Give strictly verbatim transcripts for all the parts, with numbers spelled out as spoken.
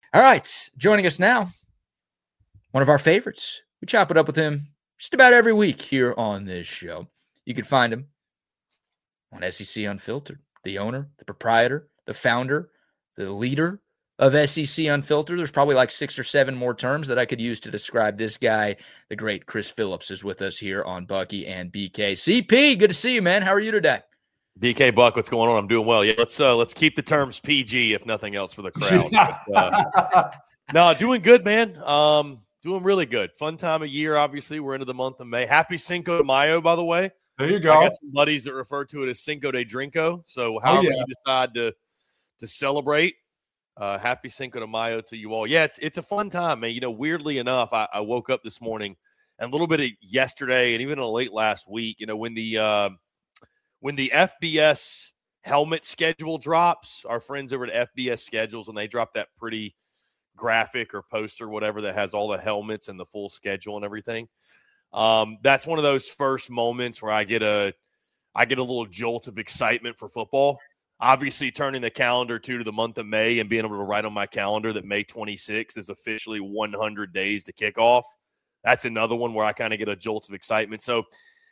All right, joining us now, one of our favorites. We chop it up with him just about every week here on this show. You can find him on S E C Unfiltered, the owner, the proprietor, the founder, the leader of S E C Unfiltered. There's probably like six or seven more terms that I could use to describe this guy. The great Chris Phillips is with us here on Bucky and B K. C P, good to see you, man. How are you today? B K Buck, what's going on? I'm doing well. Yeah, let's uh, let's keep the terms P G if nothing else for the crowd. but, uh, no, doing good, man. Um, doing really good. Fun time of year. Obviously, we're into the month of May. Happy Cinco de Mayo, by the way. There you go. I got some buddies that refer to it as Cinco de Drinko. So, however oh, yeah. you decide to to celebrate, uh, happy Cinco de Mayo to you all. Yeah, it's it's a fun time, man. You know, weirdly enough, I, I woke up this morning and a little bit of yesterday and even a late last week. You know, when the uh, When the F B S helmet schedule drops, our friends over at F B S Schedules, when they drop that pretty graphic or poster, whatever, that has all the helmets and the full schedule and everything, um, that's one of those first moments where I get a, I get a little jolt of excitement for football. Obviously, turning the calendar to to the month of May and being able to write on my calendar that May twenty-sixth is officially one hundred days to kick off. That's another one where I kind of get a jolt of excitement. So,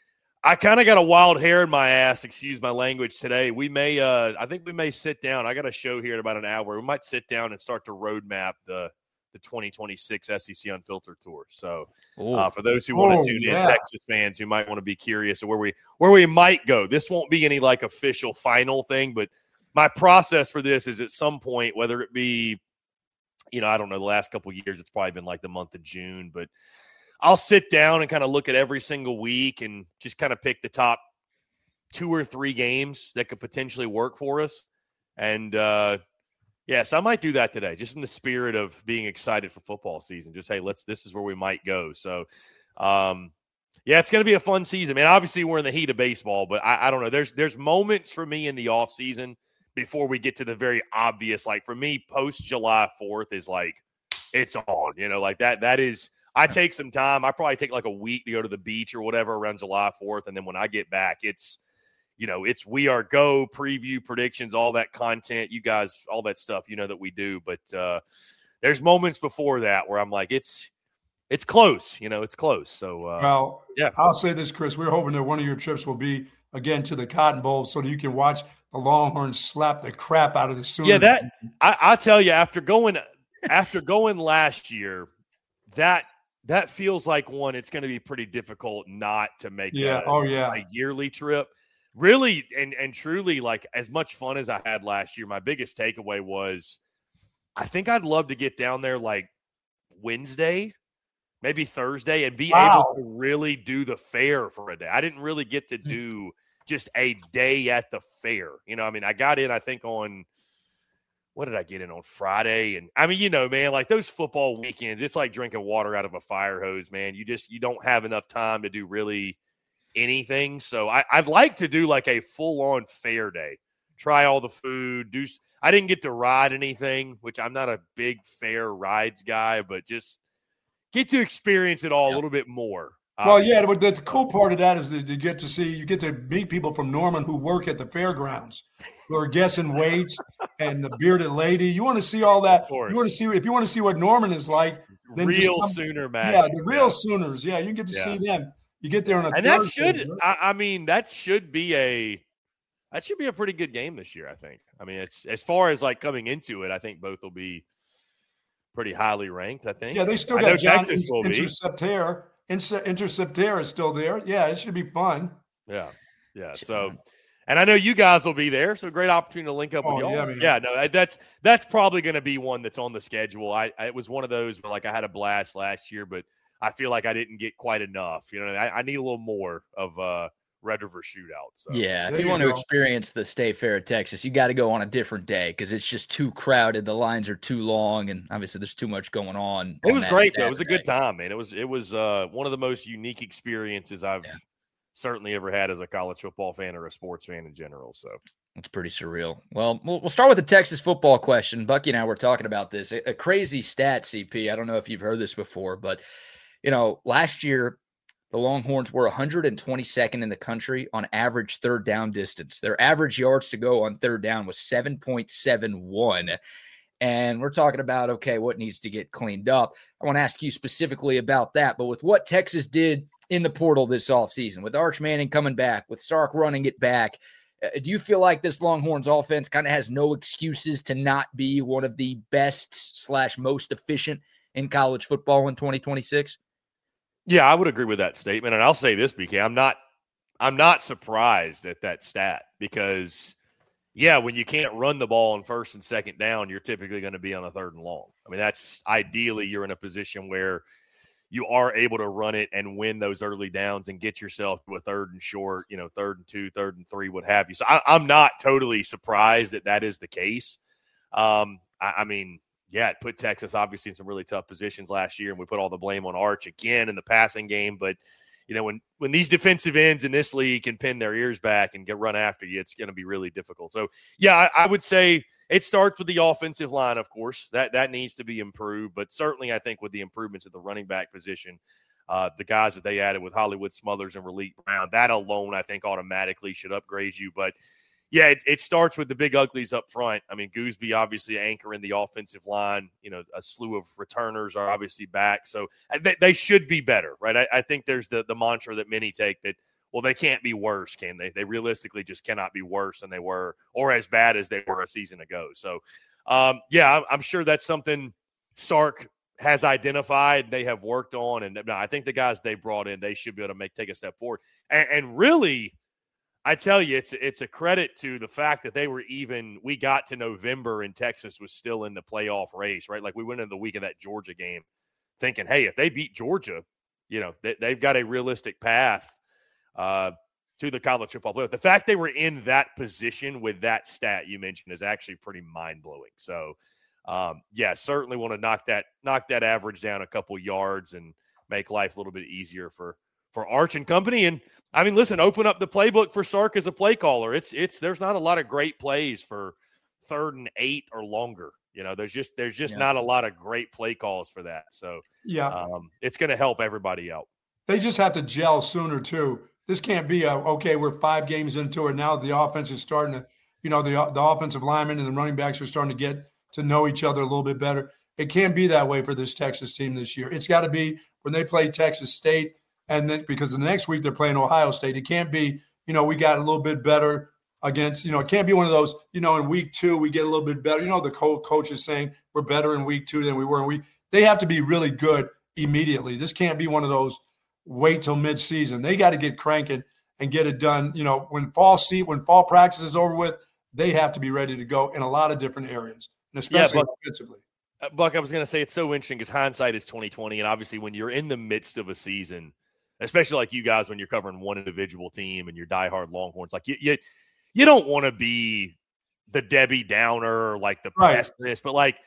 I kind of got a wild hair in my ass, excuse my language, today. We may, uh, I think we may sit down. I got a show here in about an hour. We might sit down and start to roadmap the the twenty twenty-six S E C Unfiltered Tour. So, uh, for those who want to oh, tune yeah. in, Texas fans who might want to be curious of where we where we might go. This won't be any like official final thing, but my process for this is at some point, whether it be, you know, I don't know, the last couple of years, it's probably been like the month of June, but I'll sit down and kind of look at every single week and just kind of pick the top two or three games that could potentially work for us. And, uh, yes, I might do that today, just in the spirit of being excited for football season. Just, hey, let's, this is where we might go. So, um, yeah, it's going to be a fun season, man. Obviously, we're in the heat of baseball, but I, I don't know. There's, there's moments for me in the off season before we get to the very obvious, like for me, post July fourth is like, it's on, you know, like that, that is, I take some time. I probably take like a week to go to the beach or whatever around July fourth. And then when I get back, it's, you know, it's we are go preview predictions, all that content, you guys, all that stuff, you know, that we do. But uh, there's moments before that where I'm like, it's, it's close, you know, it's close. So, uh, well, yeah, I'll say this, Chris, we're hoping that one of your trips will be again to the Cotton Bowl so that you can watch the Longhorns slap the crap out of the Sooners. Yeah, that I, I tell you, after going, after going last year, that, That feels like one, it's going to be pretty difficult not to make yeah. a, oh, yeah. a yearly trip. Really, and, and truly, like as much fun as I had last year, my biggest takeaway was I think I'd love to get down there like Wednesday, maybe Thursday, and be wow. able to really do the fair for a day. I didn't really get to do just a day at the fair. You know, I mean, I got in, I think, on – what did I get in on Friday? And I mean, you know, man, like those football weekends, it's like drinking water out of a fire hose, man. You just, you don't have enough time to do really anything. So I, I'd like to do like a full on fair day, try all the food, do, I didn't get to ride anything, which I'm not a big fair rides guy, but just get to experience it all yeah. a little bit more. Well, yeah, the, the cool part of that is that you get to see, you get to meet people from Norman who work at the fairgrounds, who are guessing weights and the bearded lady. You want to see all that. You want to see, if you want to see what Norman is like, then real come, Sooner man. Yeah, the real yeah. Sooners. Yeah, you get to yeah. see them. You get there on a and Thursday, that should, right? I, I mean, that should be a, that should be a pretty good game this year. I think. I mean, it's as far as like coming into it, I think both will be pretty highly ranked. I think. Yeah, they still got John Interceptaire. Interceptaire is still there. Yeah, it should be fun. Yeah, yeah. So, and I know you guys will be there, so great opportunity to link up oh, with y'all. Yeah, man. yeah, no, that's that's probably going to be one that's on the schedule. I, I it was one of those where like I had a blast last year, but I feel like I didn't get quite enough. You know, I, I need a little more of uh Red River Shootout. So. Yeah, if there you, you want go. to experience the State Fair of Texas, you got to go on a different day because it's just too crowded. The lines are too long, and obviously there's too much going on. It on was that great Saturday. though. It was a good time, man. It was it was uh, one of the most unique experiences I've yeah. certainly ever had as a college football fan or a sports fan in general. So it's pretty surreal. Well, we'll, we'll start with the Texas football question. Bucky and I were talking about this. A, a crazy stat, C P. I don't know if you've heard this before, but you know, last year the Longhorns were one hundred twenty-second in the country on average third down distance. Their average yards to go on third down was seven point seven one. And we're talking about, okay, what needs to get cleaned up. I want to ask you specifically about that. But with what Texas did in the portal this offseason, with Arch Manning coming back, with Sark running it back, uh, do you feel like this Longhorns offense kind of has no excuses to not be one of the best slash most efficient in college football in twenty twenty-six? Yeah, I would agree with that statement. And I'll say this, B K, I'm not, I'm not surprised at that stat because – yeah, when you can't run the ball on first and second down, you're typically going to be on a third and long. I mean, that's ideally you're in a position where you are able to run it and win those early downs and get yourself to a third and short, you know, third and two, third and three, what have you. So I, I'm not totally surprised that that is the case. Um, I, I mean, yeah, it put Texas obviously in some really tough positions last year, and we put all the blame on Arch again in the passing game, but you know, when, when these defensive ends in this league can pin their ears back and get run after you, it's going to be really difficult. So, yeah, I, I would say it starts with the offensive line, of course. That that needs to be improved. But certainly I think with the improvements at the running back position, uh, the guys that they added with Hollywood Smothers and Raleek Brown, that alone I think automatically should upgrade you. But, yeah, it, it starts with the big uglies up front. I mean, Gooseby obviously anchoring the offensive line. You know, a slew of returners are obviously back. So they, they should be better, right? I, I think there's the, the mantra that many take that, well, they can't be worse, can they? They realistically just cannot be worse than they were or as bad as they were a season ago. So, um, yeah, I'm, I'm sure that's something Sark has identified, they have worked on. And no, I think the guys they brought in, they should be able to make take a step forward. And, and really – I tell you, it's it's a credit to the fact that they were even – we got to November and Texas was still in the playoff race, right? Like we went into the week of that Georgia game thinking, hey, if they beat Georgia, you know, they, they've got a realistic path uh, to the college football playoff. The fact they were in that position with that stat you mentioned is actually pretty mind-blowing. So, um, yeah, certainly want to knock that knock that average down a couple yards and make life a little bit easier for – for Arch and company. And I mean, listen, open up the playbook for Sark as a play caller. It's, it's, there's not a lot of great plays for third and eight or longer. You know, there's just, there's just yeah. not a lot of great play calls for that. So yeah, um, it's going to help everybody out. They just have to gel sooner too. This can't be a, okay, we're five games into it. Now the offense is starting to, you know, the, the offensive linemen and the running backs are starting to get to know each other a little bit better. It can't be that way for this Texas team this year. It's got to be when they play Texas State. And then because the next week they're playing Ohio State, it can't be, you know, we got a little bit better against, you know, it can't be one of those, you know, in week two we get a little bit better. You know, the co- coach is saying we're better in week two than we were in week. They have to be really good immediately. This can't be one of those wait till midseason. They got to get cranking and get it done. You know, when fall see when fall practice is over with, they have to be ready to go in a lot of different areas, and especially yeah, Buck, offensively. Uh, Buck, I was going to say it's so interesting because hindsight is twenty twenty, and obviously when you're in the midst of a season, especially like you guys when you're covering one individual team and you're diehard Longhorns, like you you, you don't want to be the Debbie Downer or like the right. pessimist, but like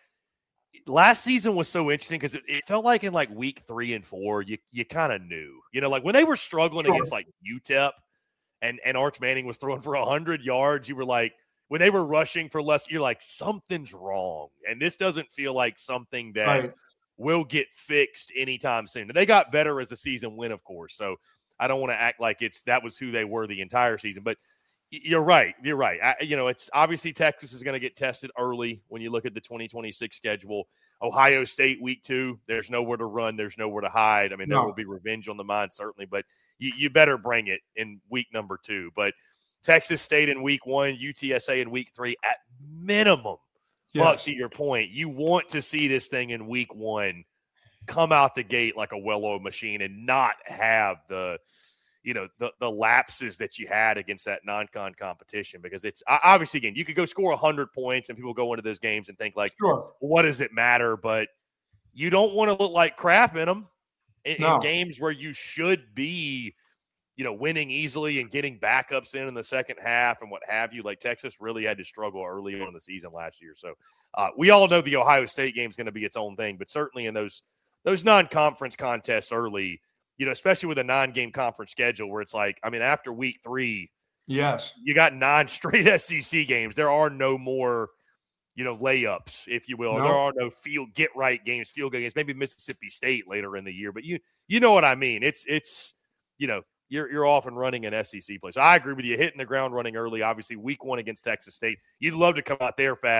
last season was so interesting because it, it felt like in like week three and four, you you kind of knew, you know, like when they were struggling sure. against like U T E P and, and Arch Manning was throwing for a hundred yards, you were like, when they were rushing for less, you're like, something's wrong. And this doesn't feel like something that right. will get fixed anytime soon. And they got better as the season went, of course. So I don't want to act like it's that was who they were the entire season. But you're right. You're right. I, you know, it's obviously Texas is going to get tested early when you look at the twenty twenty-six schedule. Ohio State week two, there's nowhere to run. There's nowhere to hide. I mean, there no. will be revenge on the mind, certainly. But you, you better bring it in week number two. But Texas State in week one, U T S A in week three at minimum. Yes. But to your point, you want to see this thing in week one come out the gate like a well-oiled machine and not have the, you know, the the lapses that you had against that non-con competition, because it's obviously, again, you could go score one hundred points and people go into those games and think like, sure. what does it matter? But you don't want to look like crap in them in, no. in games where you should be, you know, winning easily and getting backups in in the second half and what have you. Like Texas really had to struggle early on in the season last year. So uh, we all know the Ohio State game is going to be its own thing, but certainly in those those non-conference contests early, you know, especially with a nine-game conference schedule where it's like, I mean, after week three, yes, you got nine straight S E C games. There are no more, you know, layups, if you will. No. There are no field get-right games, field goal games, maybe Mississippi State later in the year. But you you know what I mean. It's, it's you know, you're you're off and running an S E C play. So I agree with you. Hitting the ground running early, obviously, week one against Texas State. You'd love to come out there fast,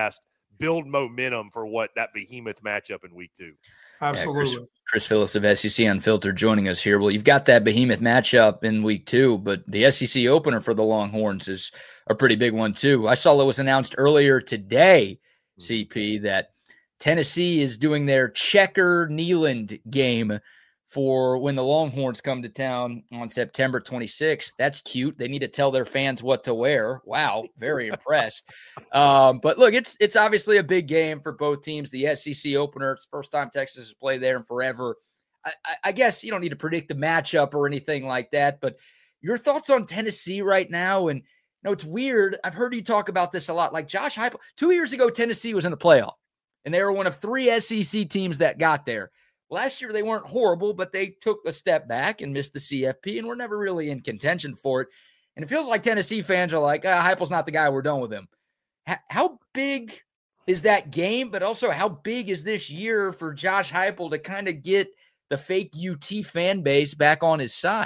build momentum for what that behemoth matchup in week two. Absolutely. Yeah, Chris, Chris Phillips of S E C Unfiltered joining us here. Well, you've got that behemoth matchup in week two, but the S E C opener for the Longhorns is a pretty big one too. I saw it was announced earlier today, C P, that Tennessee is doing their Checker Neyland game for when the Longhorns come to town on September twenty-sixth. That's cute. They need to tell their fans what to wear. Wow, very impressed. Um, but look, it's it's obviously a big game for both teams. The S E C opener, it's the first time Texas has played there in forever. I, I, I guess you don't need to predict the matchup or anything like that, but your thoughts on Tennessee right now? And you know, it's weird. I've heard you talk about this a lot. Like Josh Heupel, two years ago, Tennessee was in the playoff, and they were one of three S E C teams that got there. Last year, they weren't horrible, but they took a step back and missed the C F P and were never really in contention for it. And it feels like Tennessee fans are like, ah, Heupel's not the guy. We're done with him. H- how big is that game? But also, how big is this year for Josh Heupel to kind of get the fake U T fan base back on his side?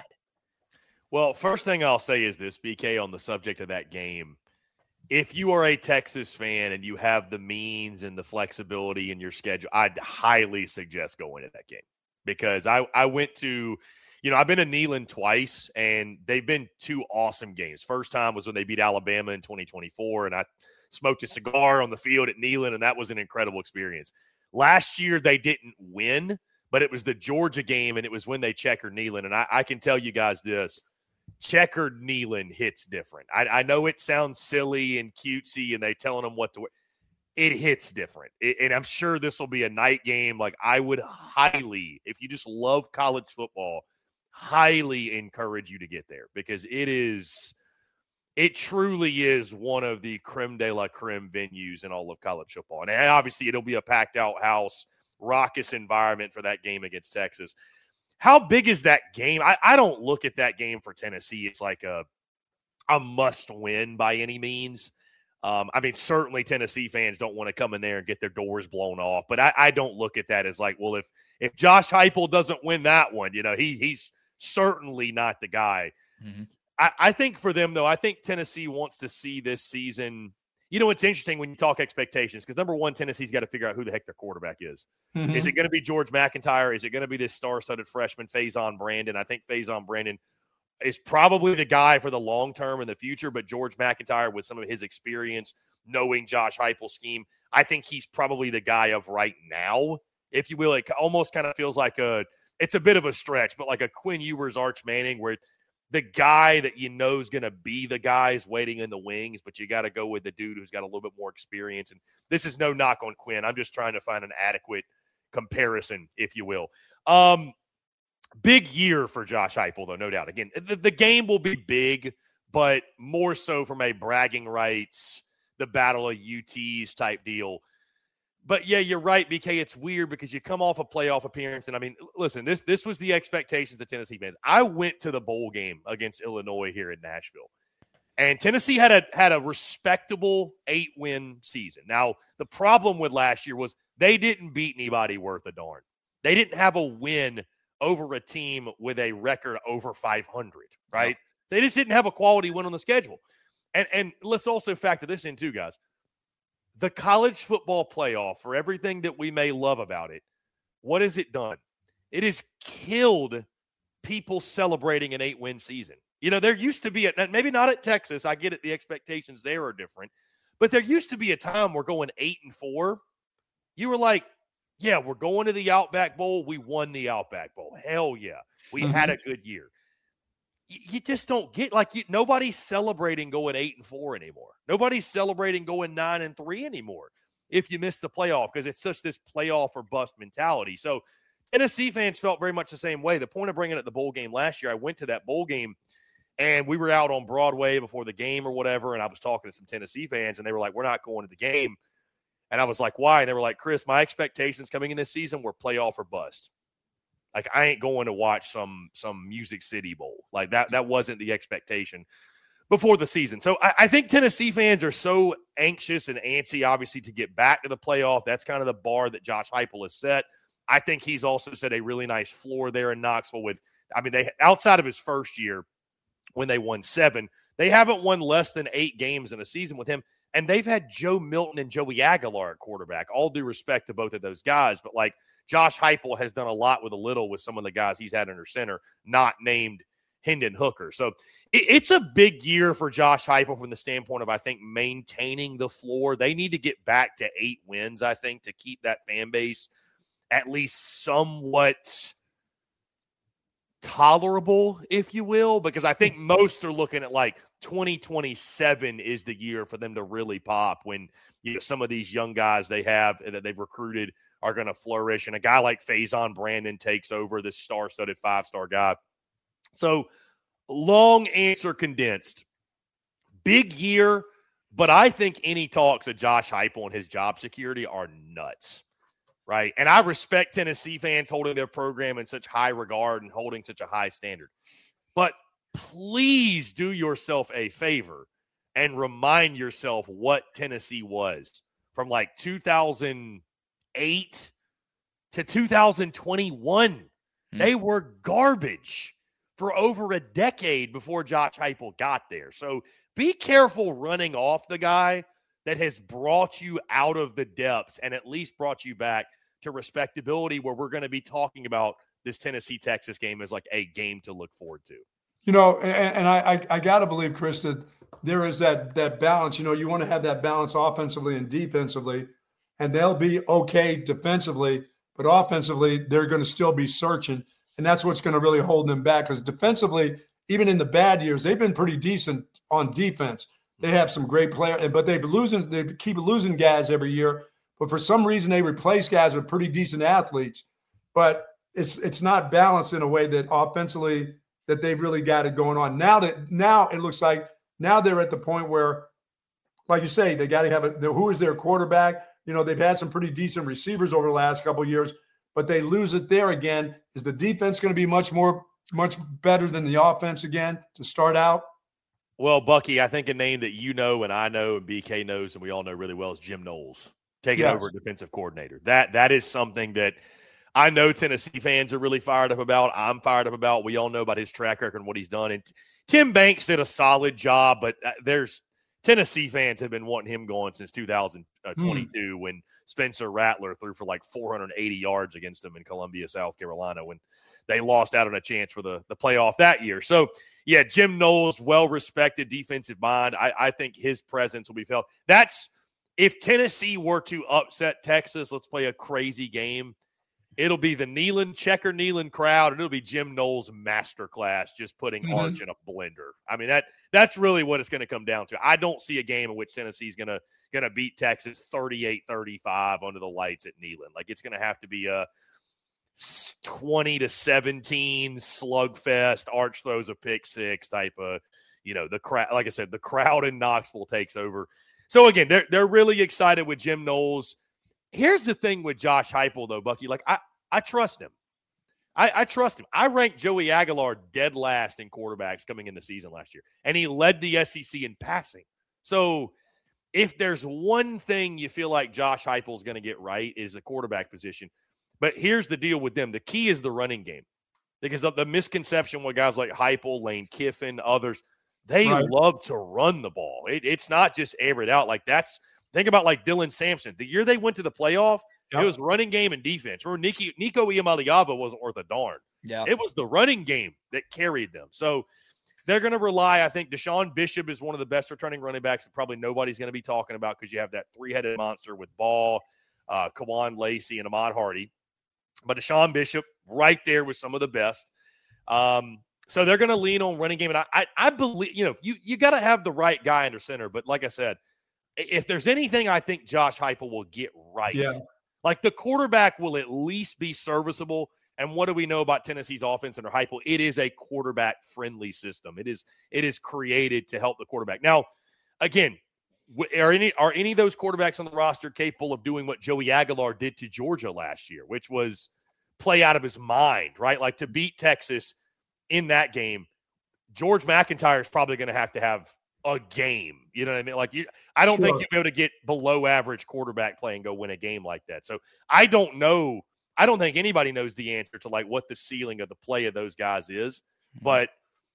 Well, first thing I'll say is this, B K, on the subject of that game. If you are a Texas fan and you have the means and the flexibility in your schedule, I'd highly suggest going to that game because I, I went to, you know, I've been to Neyland twice and they've been two awesome games. First time was when they beat Alabama in twenty twenty-four and I smoked a cigar on the field at Neyland and that was an incredible experience. Last year they didn't win, but it was the Georgia game and it was when they checkered Neyland. And I, I can tell you guys this. Checkered Neyland hits different. I, I know it sounds silly and cutesy and they telling them what to wear. It hits different. It, and I'm sure this will be a night game. Like I would highly, if you just love college football, highly encourage you to get there because it is, it truly is one of the creme de la creme venues in all of college football. And obviously it'll be a packed out house, raucous environment for that game against Texas. How big is that game? I, I don't look at that game for Tennessee. It's like a, a must win by any means. Um, I mean, certainly Tennessee fans don't want to come in there and get their doors blown off, but I, I don't look at that as like, well, if if Josh Heupel doesn't win that one, you know, he he's certainly not the guy. Mm-hmm. I, I think for them, though, I think Tennessee wants to see this season. You know, it's interesting when you talk expectations because, number one, Tennessee's got to figure out who the heck their quarterback is. Mm-hmm. Is it going to be George McIntyre? Is it going to be this star-studded freshman, Faison Brandon? I think Faison Brandon is probably the guy for the long term in the future, but George McIntyre, with some of his experience, knowing Josh Heupel's scheme, I think he's probably the guy of right now, if you will. It almost kind of feels like a – it's a bit of a stretch, but like a Quinn Ewers, Arch Manning, where – the guy that you know is going to be the guy is waiting in the wings, but you got to go with the dude who's got a little bit more experience. And this is no knock on Quinn. I'm just trying to find an adequate comparison, if you will. Um, big year for Josh Heupel, though, no doubt. Again, the, the game will be big, but more so from a bragging rights, the battle of U Ts type deal. But, yeah, you're right, B K. It's weird because you come off a playoff appearance. And, I mean, listen, this this was the expectations of Tennessee fans. I went to the bowl game against Illinois here in Nashville. And Tennessee had a had a respectable eight-win season. Now, the problem with last year was they didn't beat anybody worth a darn. They didn't have a win over a team with a record over five hundred, right? No. They just didn't have a quality win on the schedule. And And let's also factor this in too, guys. The college football playoff, for everything that we may love about it, what has it done? It has killed people celebrating an eight-win season. You know, there used to be, a, maybe not at Texas, I get it, the expectations there are different, but there used to be a time we're going eight and four. You were like, yeah, we're going to the Outback Bowl. We won the Outback Bowl. Hell yeah. We mm-hmm. had a good year. You just don't get like you, nobody's celebrating going eight and four anymore. Nobody's celebrating going nine and three anymore if you miss the playoff because it's such this playoff or bust mentality. So Tennessee fans felt very much the same way. The point of bringing up the bowl game last year, I went to that bowl game and we were out on Broadway before the game or whatever. And I was talking to some Tennessee fans and they were like, we're not going to the game. And I was like, why? And they were like, Chris, my expectations coming in this season were playoff or bust. Like, I ain't going to watch some some Music City Bowl. Like, that that wasn't the expectation before the season. So, I, I think Tennessee fans are so anxious and antsy, obviously, to get back to the playoff. That's kind of the bar that Josh Heupel has set. I think he's also set a really nice floor there in Knoxville with, I mean, they outside of his first year when they won seven, they haven't won less than eight games in a season with him. And they've had Joe Milton and Joey Aguilar at quarterback. All due respect to both of those guys, but like Josh Heupel has done a lot with a little with some of the guys he's had under center, not named Hendon Hooker. So it, it's a big year for Josh Heupel from the standpoint of, I think, maintaining the floor. They need to get back to eight wins, I think, to keep that fan base at least somewhat tolerable, if you will, because I think most are looking at like twenty twenty-seven is the year for them to really pop when, you know, some of these young guys they have that they've recruited are going to flourish. And a guy like Faison Brandon takes over, this star-studded five-star guy. So long answer condensed. Big year, but I think any talks of Josh Heupel and his job security are nuts, right? And I respect Tennessee fans holding their program in such high regard and holding such a high standard. But please do yourself a favor and remind yourself what Tennessee was from like two thousand eight to two thousand twenty-one. Hmm. They were garbage for over a decade before Josh Heupel got there. So be careful running off the guy that has brought you out of the depths and at least brought you back to respectability, where we're going to be talking about this Tennessee-Texas game as like a game to look forward to. You know, and, and I, I, I got to believe, Chris, that there is that that balance. You know, you want to have that balance offensively and defensively, and they'll be okay defensively, but offensively, they're going to still be searching. And that's what's going to really hold them back, because defensively, even in the bad years, they've been pretty decent on defense. They have some great players, but they've losing, they keep losing guys every year. But for some reason, they replace guys with pretty decent athletes. But it's it's not balanced in a way that offensively that they've really got it going on. Now that now it looks like now they're at the point where, like you say, they got to have a who is their quarterback. You know, they've had some pretty decent receivers over the last couple of years, but they lose it there again. Is the defense going to be much more, much better than the offense again to start out? Well, Bucky, I think a name that you know and I know and B K knows and we all know really well is Jim Knowles taking yes. over defensive coordinator. That that is something that I know Tennessee fans are really fired up about. I'm fired up about. We all know about his track record and what he's done. And Tim Banks did a solid job, but there's Tennessee fans have been wanting him going since two thousand twenty-two hmm. when Spencer Rattler threw for like four hundred eighty yards against them in Columbia, South Carolina, when they lost out on a chance for the, the playoff that year. So, yeah, Jim Knowles, well-respected defensive mind. I, I think his presence will be felt. That's if Tennessee were to upset Texas, let's play a crazy game, it'll be the Neyland, Checker Neyland crowd, and it'll be Jim Knowles' masterclass just putting mm-hmm. Arch in a blender. I mean, that that's really what it's going to come down to. I don't see a game in which Tennessee's going to going to beat Texas thirty-eight thirty-five under the lights at Neyland. Like, it's going to have to be a twenty to seventeen slugfest, Arch throws a pick six type of, you know, the crowd, like I said, the crowd in Knoxville takes over. So, again, they're, they're really excited with Jim Knowles. Here's the thing with Josh Heupel, though, Bucky. Like, I, I trust him. I, I trust him. I ranked Joey Aguilar dead last in quarterbacks coming in the season last year, and he led the S E C in passing. So if there's one thing you feel like Josh Heupel is going to get right is the quarterback position. But here's the deal with them. The key is the running game, because of the misconception with guys like Heupel, Lane Kiffin, others, they right. love to run the ball. It, it's not just air it out. Like, that's – think about like Dylan Sampson. The year they went to the playoff, yep. it was running game and defense. Remember, Nico, Nico Iamaleava wasn't worth a darn. Yeah. It was the running game that carried them. So they're going to rely, I think, Deshaun Bishop is one of the best returning running backs that probably nobody's going to be talking about, because you have that three-headed monster with Ball, uh, Kawan Lacey, and Ahmad Hardy. But Deshaun Bishop right there with some of the best. Um, so they're going to lean on running game. And I, I, I believe, you know, you, you got to have the right guy under center. But like I said, if there's anything I think Josh Heupel will get right, yeah. like the quarterback will at least be serviceable. And what do we know about Tennessee's offense under Heupel? It is a quarterback-friendly system. It is it is created to help the quarterback. Now, again, are any are any of those quarterbacks on the roster capable of doing what Joey Aguilar did to Georgia last year, which was play out of his mind, right? Like, to beat Texas in that game, George McIntyre is probably going to have to have a game. You know what I mean? Like, you, I don't sure. think you'll be able to get below average quarterback play and go win a game like that. So I don't know. I don't think anybody knows the answer to like what the ceiling of the play of those guys is, mm-hmm. but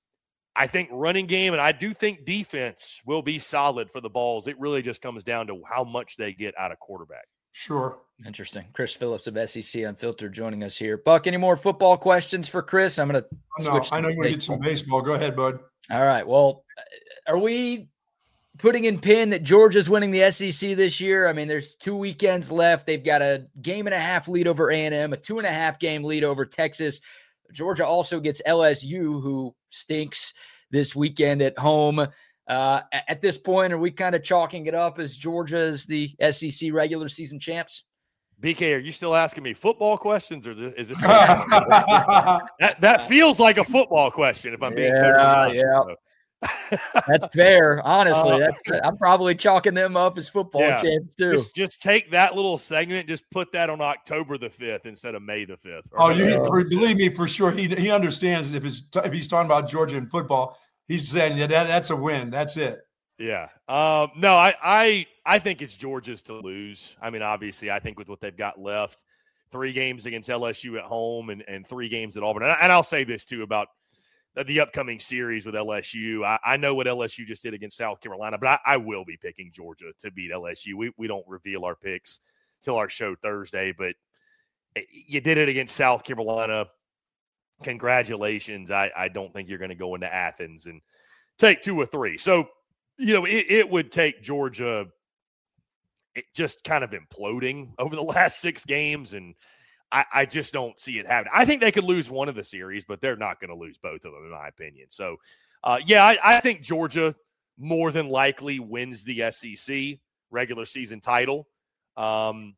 I think running game, and I do think defense will be solid for the Vols. It really just comes down to how much they get out of quarterback. Sure. Interesting. Chris Phillips of S E C Unfiltered joining us here. Buck, any more football questions for Chris? I'm going to No, I know you want to get some baseball. Go ahead, bud. All right. Well, are we putting in pin that Georgia's winning the S E C this year? I mean, there's two weekends left. They've got a game and a half lead over A and M, a two and a half game lead over Texas. Georgia also gets L S U, who stinks this weekend at home. Uh, at this point, are we kind of chalking it up as Georgia as the S E C regular season champs? B K, are you still asking me football questions, or is this that, that feels like a football question? If I'm being yeah, yeah, that's fair. Honestly, uh, that's I'm probably chalking them up as football yeah, champs too. Just, just take that little segment, just put that on October the fifth instead of May the fifth. Oh, you uh, believe me for sure. He he understands if it's if he's talking about Georgia in football, he's saying yeah, that, that's a win. That's it. Yeah. Um, no, I, I I think it's Georgia's to lose. I mean, obviously, I think with what they've got left, three games against L S U at home and, and three games at Auburn. And, and I'll say this, too, about the, the upcoming series with L S U. I, I know what L S U just did against South Carolina, but I, I will be picking Georgia to beat L S U. We, we don't reveal our picks till our show Thursday, but you did it against South Carolina. Congratulations. I, I don't think you're going to go into Athens and take two or three. So, you know, it, it would take Georgia it just kind of imploding over the last six games, and I, I just don't see it happening. I think they could lose one of the series, but they're not going to lose both of them, in my opinion. So, uh, yeah, I, I think Georgia more than likely wins the S E C regular season title. Um,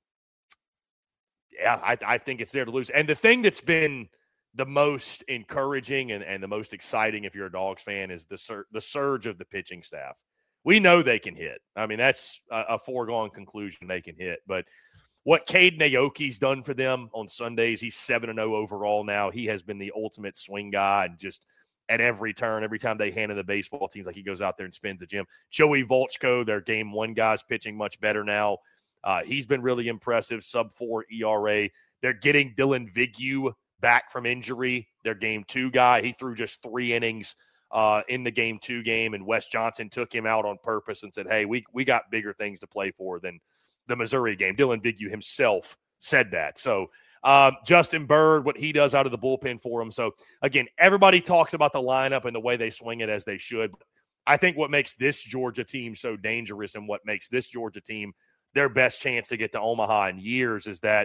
yeah, I, I think it's there to lose. And the thing that's been the most encouraging and, and the most exciting if you're a Dogs fan is the sur- the surge of the pitching staff. We know they can hit. I mean, that's a, a foregone conclusion they can hit. But what Cade Naoki's done for them on Sundays, he's seven and oh overall now. He has been the ultimate swing guy, and just at every turn, every time they hand in the baseball, it seems like he goes out there and spins the gym. Joey Volchko, their game one guy's pitching much better now. Uh, he's been really impressive, sub four E R A. They're getting Dylan Vigneault back from injury, their game two guy. He threw just three innings uh, in the game two game, and Wes Johnson took him out on purpose and said, hey, we we got bigger things to play for than the Missouri game. Dylan Vigneault himself said that. So um, Justin Bird, what he does out of the bullpen for him. So, again, everybody talks about the lineup and the way they swing it as they should. I think what makes this Georgia team so dangerous and what makes this Georgia team their best chance to get to Omaha in years is that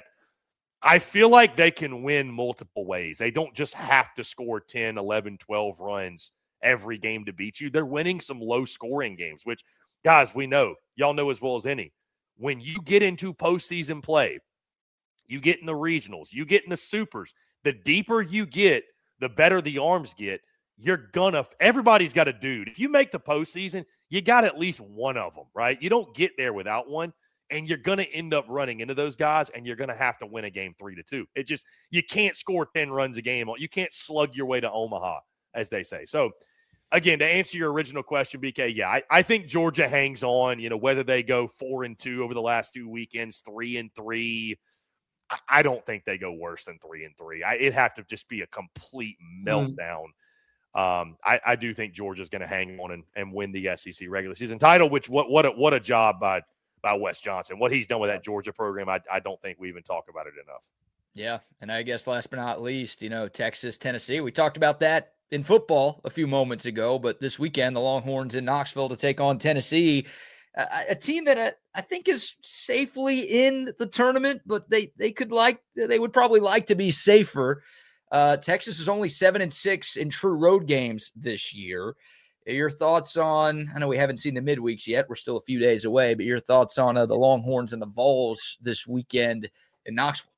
I feel like they can win multiple ways. They don't just have to score ten, eleven, twelve runs every game to beat you. They're winning some low-scoring games, which, guys, we know. Y'all know as well as any. When you get into postseason play, you get in the regionals, you get in the supers, the deeper you get, the better the arms get. You're gonna – everybody's got a dude. If you make the postseason, you got at least one of them, right? You don't get there without one. And you're going to end up running into those guys, and you're going to have to win a game three to two. It just – you can't score ten runs a game. You can't slug your way to Omaha, as they say. So, again, to answer your original question, B K, yeah, I, I think Georgia hangs on. You know, whether they go four and two over the last two weekends, three and three, I, I don't think they go worse than three and three. I, it'd have to just be a complete meltdown. Mm. Um, I, I do think Georgia's going to hang on and, and win the S E C regular season title, which what what a, what a job by – by Wes Johnson. What he's done with that Georgia program, I, I don't think we even talk about it enough. Yeah, and I guess last but not least, you know, Texas, Tennessee. We talked about that in football a few moments ago, but this weekend, the Longhorns in Knoxville to take on Tennessee, a, a team that I, I think is safely in the tournament, but they they could like they would probably like to be safer. Uh, Texas is only seven and six in true road games this year. Your thoughts on, I know we haven't seen the midweeks yet. We're still a few days away, but your thoughts on uh, the Longhorns and the Vols this weekend in Knoxville?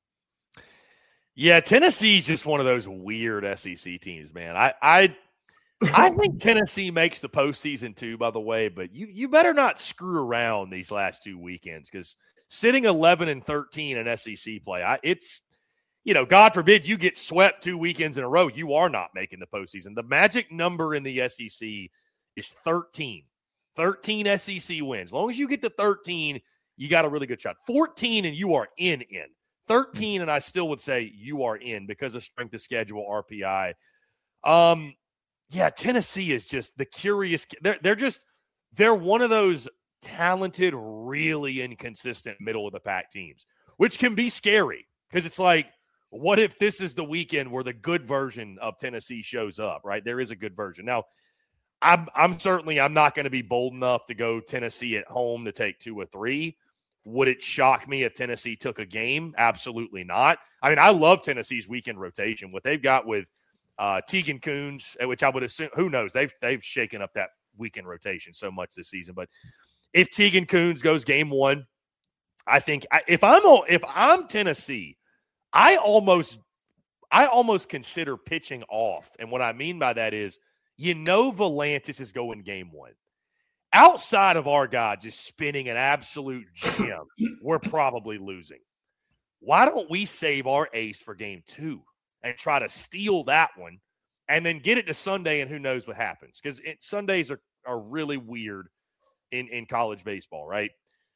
Yeah, Tennessee's just one of those weird S E C teams, man. I I, I think Tennessee makes the postseason too, by the way, but you you better not screw around these last two weekends because sitting eleven and thirteen in S E C play, I, it's, you know, God forbid you get swept two weekends in a row, you are not making the postseason. The magic number in the S E C is thirteen. thirteen S E C wins. As long as you get to thirteen, you got a really good shot. fourteen and you are in, in. thirteen, and I still would say you are in because of strength of schedule, R P I. Um, yeah, Tennessee is just the curious. They're, they're just – they're one of those talented, really inconsistent middle-of-the-pack teams, which can be scary because it's like, what if this is the weekend where the good version of Tennessee shows up, right? There is a good version. Now, I'm, I'm certainly – I'm not going to be bold enough to go Tennessee at home to take two or three. Would it shock me if Tennessee took a game? Absolutely not. I mean, I love Tennessee's weekend rotation. What they've got with uh, Tegan Coons, which I would assume – who knows? They've they've shaken up that weekend rotation so much this season. But if Tegan Coons goes game one, I think I, if I'm if I'm Tennessee, I almost I almost consider pitching off. And what I mean by that is, you know, Volantis is going game one. Outside of our guy just spinning an absolute gem, we're probably losing. Why don't we save our ace for game two and try to steal that one and then get it to Sunday and who knows what happens? Because Sundays are, are really weird in, in college baseball, right?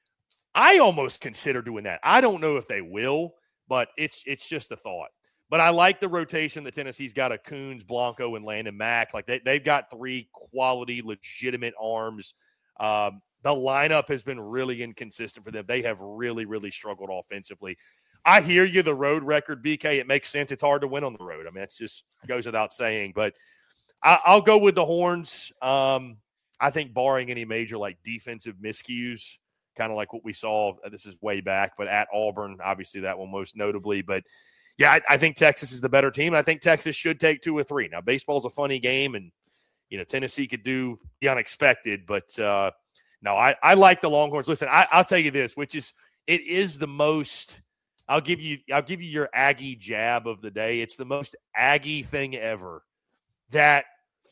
I almost consider doing that. I don't know if they will, but it's it's just a thought. But I like the rotation that Tennessee's got of Coons, Blanco, and Landon Mack. Like they, they've got three quality, legitimate arms. Um, the lineup has been really inconsistent for them. They have really, really struggled offensively. I hear you, the road record, B K. It makes sense. It's hard to win on the road. I mean, it just goes without saying. But I, I'll go with the Horns. Um, I think barring any major like defensive miscues, kind of like what we saw. This is way back, but at Auburn, obviously that one most notably. But yeah, I, I think Texas is the better team. I think Texas should take two or three. Now, baseball's a funny game, and, you know, Tennessee could do the unexpected. But, uh, no, I, I like the Longhorns. Listen, I, I'll tell you this, which is it is the most – I'll give you I'll give you your Aggie jab of the day. It's the most Aggie thing ever that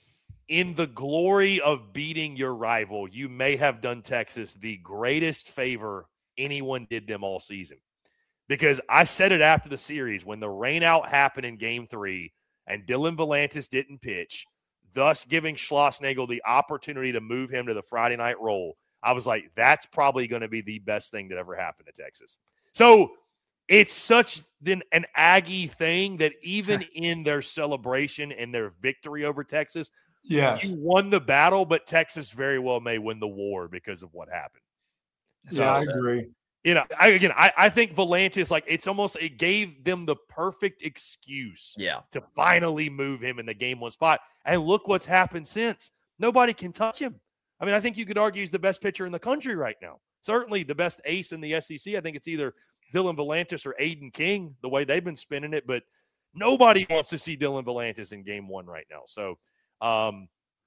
in the glory of beating your rival, you may have done Texas the greatest favor anyone did them all season. Because I said it after the series when the rainout happened in game three and Dylan Volantis didn't pitch, thus giving Schlossnagle the opportunity to move him to the Friday night role. I was like, that's probably going to be the best thing that ever happened to Texas. So it's such an, an Aggie thing that even in their celebration and their victory over Texas, yes, you won the battle, but Texas very well may win the war because of what happened. So, yeah, I agree. You know, I, again, I, I think Volantis, like, it's almost, it gave them the perfect excuse yeah. to finally move him in the game one spot. And look what's happened since. Nobody can touch him. I mean, I think you could argue he's the best pitcher in the country right now. Certainly the best ace in the S E C. I think it's either Dylan Volantis or Aiden King, the way they've been spinning it. But nobody wants to see Dylan Volantis in game one right now. So, um,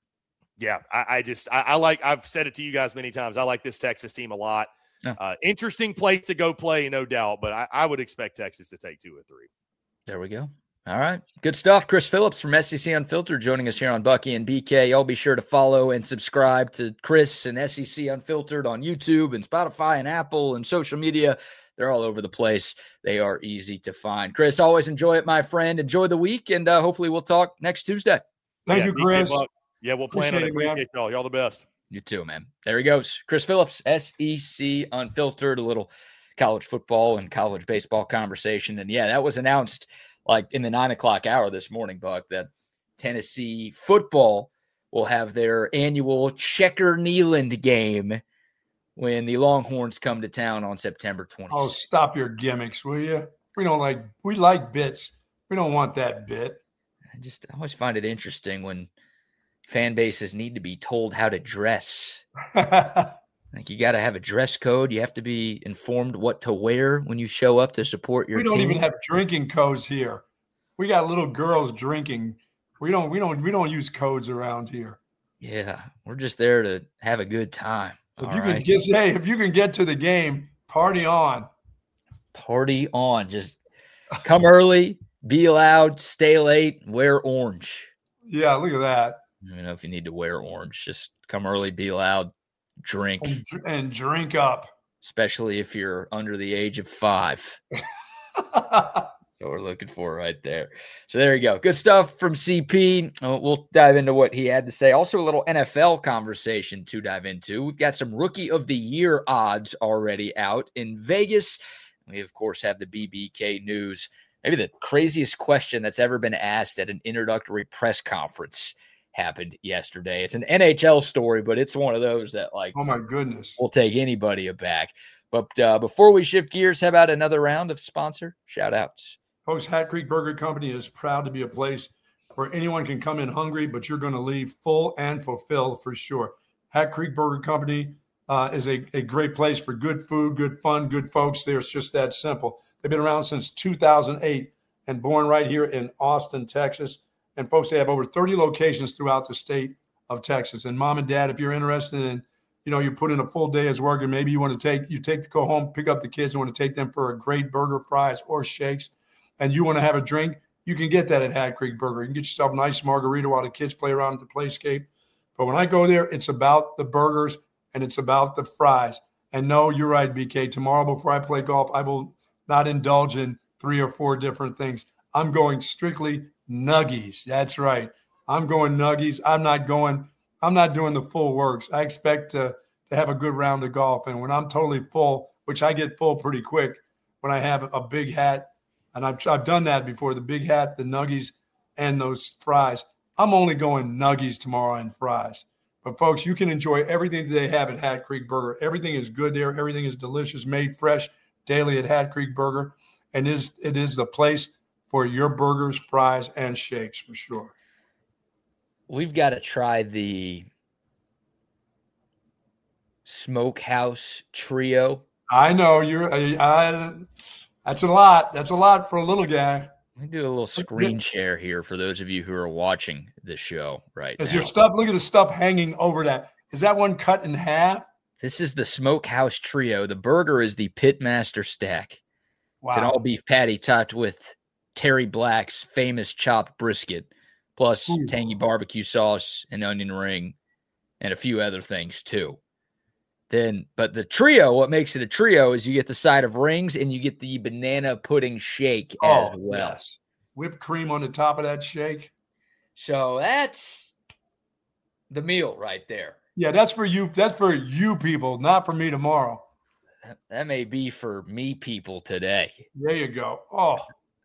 yeah, I, I just, I, I like, I've said it to you guys many times. I like this Texas team a lot. Yeah. Uh, interesting place to go play, no doubt, but I, I would expect Texas to take two or three. There we go. All right. Good stuff. Chris Phillips from S E C Unfiltered joining us here on Bucky and B K. Y'all be sure to follow and subscribe to Chris and S E C Unfiltered on YouTube and Spotify and Apple and social media. They're all over the place. They are easy to find. Chris, always enjoy it, my friend. Enjoy the week, and uh, hopefully we'll talk next Tuesday. Thank yeah, you, Chris. Yeah, we'll plan on it. Appreciate y'all. Y'all the best. You too, man. There he goes. Chris Phillips, S E C Unfiltered, a little college football and college baseball conversation. And, yeah, that was announced like in the nine o'clock hour this morning, Buck, that Tennessee football will have their annual Checker Neyland game when the Longhorns come to town on September twentieth. Oh, stop your gimmicks, will you? We don't like – we like bits. We don't want that bit. I just I always find it interesting when – fan bases need to be told how to dress. Like you got to have a dress code. You have to be informed what to wear when you show up to support your team. We don't team. even have drinking codes here. We got little girls drinking. We don't. We don't. We don't use codes around here. Yeah, we're just there to have a good time. If you right? can get, hey, if you can get to the game, party on. Party on. Just come early, be loud, stay late, wear orange. Yeah, look at that. I don't know if you need to wear orange. Just come early, be loud, drink. And, and drink up. Especially if you're under the age of five. So we're looking for right there. So there you go. Good stuff from C P. Uh, we'll dive into what he had to say. Also a little N F L conversation to dive into. We've got some Rookie of the Year odds already out in Vegas. We, of course, have the B B K news. Maybe the craziest question that's ever been asked at an introductory press conference. happened yesterday. It's an N H L story, but it's one of those that, like, oh my goodness, will take anybody aback. But uh, before we shift gears, how about another round of sponsor shout outs? Folks, Hat Creek Burger Company is proud to be a place where anyone can come in hungry, but you're going to leave full and fulfilled for sure. Hat Creek Burger Company uh, is a, a great place for good food, good fun, good folks there. It's just that simple. They've been around since two thousand eight and born right here in Austin, Texas. And folks, they have over thirty locations throughout the state of Texas. And mom and dad, if you're interested in, you know, you put in a full day as work and maybe you want to take, you take to go home, pick up the kids and want to take them for a great burger, fries, or shakes, and you want to have a drink, you can get that at Hat Creek Burger. You can get yourself a nice margarita while the kids play around at the playscape. But when I go there, it's about the burgers and it's about the fries. And no, you're right, B K. Tomorrow before I play golf, I will not indulge in three or four different things. I'm going strictly nuggies. That's right. I'm going nuggies. I'm not going, I'm not doing the full works. I expect to, to have a good round of golf. And when I'm totally full, which I get full pretty quick when I have a big hat, and I've, I've done that before, the big hat, the nuggies, and those fries. I'm only going nuggies tomorrow and fries. But, folks, you can enjoy everything that they have at Hat Creek Burger. Everything is good there. Everything is delicious, made fresh daily at Hat Creek Burger. And it is, it is the place for your burgers, fries, and shakes for sure. We've got to try the Smokehouse Trio. I know. you're. I, I, that's a lot. That's a lot for a little guy. Let me do a little screen share here for those of you who are watching the show right now. Is your stuff, look at the stuff hanging over that. Is that one cut in half? This is the Smokehouse Trio. The burger is the Pitmaster Stack. Wow. It's an all-beef patty topped with Terry Black's famous chopped brisket, plus Ooh. tangy barbecue sauce, an onion ring, and a few other things too. Then, but the trio, what makes it a trio is you get the side of rings and you get the banana pudding shake oh, as well. Yes. Whipped cream on the top of that shake. So that's the meal right there. Yeah, that's for you. That's for you people, not for me tomorrow. That may be for me people today. There you go. Oh,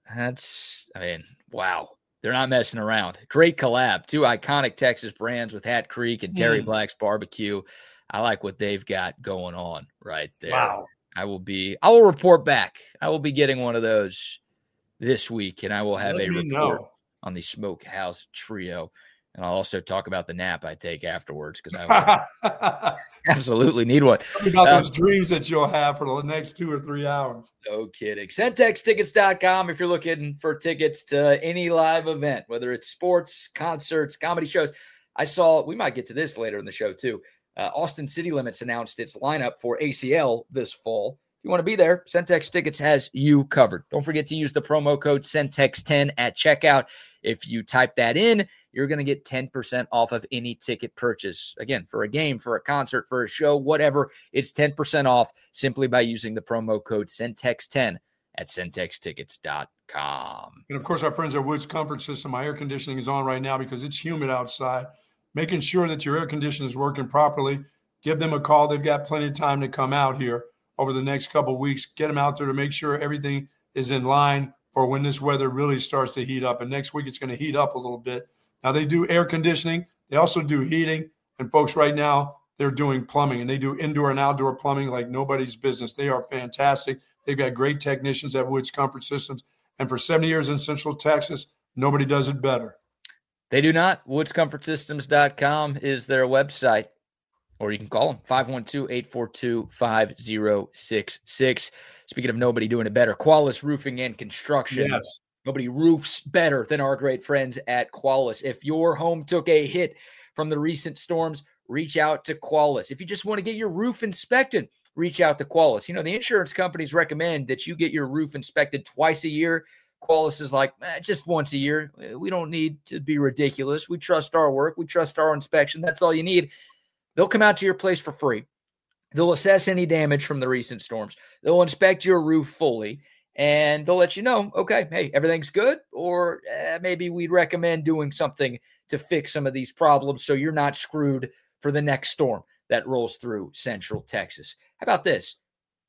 that's, I mean, wow. They're not messing around. Great collab. Two iconic Texas brands with Hat Creek and Terry mm. Black's Barbecue. I like what they've got going on right there. Wow. I will be, I will report back. I will be getting one of those this week, and I will have Let a report know. on the Smokehouse Trio. And I'll also talk about the nap I take afterwards because I will absolutely need one. Talk about uh, those dreams that you'll have for the next two or three hours. No kidding. Centex Tickets dot com if you're looking for tickets to any live event, whether it's sports, concerts, comedy shows. I saw, we might get to this later in the show too. Uh, Austin City Limits announced its lineup for A C L this fall. If you want to be there, Centex Tickets has you covered. Don't forget to use the promo code Centex ten at checkout. If you type that in, you're going to get ten percent off of any ticket purchase. Again, for a game, for a concert, for a show, whatever, it's ten percent off simply by using the promo code Centex ten at Centex Tickets dot com. And, of course, our friends at Woods Comfort System, my air conditioning is on right now because it's humid outside. Making sure that your air conditioner is working properly, give them a call. They've got plenty of time to come out here over the next couple of weeks. Get them out there to make sure everything is in line for when this weather really starts to heat up. And next week it's going to heat up a little bit. Now, they do air conditioning. They also do heating. And, folks, right now they're doing plumbing, and they do indoor and outdoor plumbing like nobody's business. They are fantastic. They've got great technicians at Woods Comfort Systems. And for seventy years in Central Texas, nobody does it better. They do not. Woods Comfort Systems dot com is their website, or you can call them five one two, eight four two, five zero six six. Speaking of nobody doing it better, Qualys Roofing and Construction. Yes. Nobody roofs better than our great friends at Qualys. If your home took a hit from the recent storms, reach out to Qualys. If you just want to get your roof inspected, reach out to Qualys. You know, the insurance companies recommend that you get your roof inspected twice a year. Qualys is like, eh, just once a year. We don't need to be ridiculous. We trust our work. We trust our inspection. That's all you need. They'll come out to your place for free. They'll assess any damage from the recent storms. They'll inspect your roof fully, and they'll let you know, okay, hey, everything's good, or eh, maybe we'd recommend doing something to fix some of these problems so you're not screwed for the next storm that rolls through Central Texas. How about this?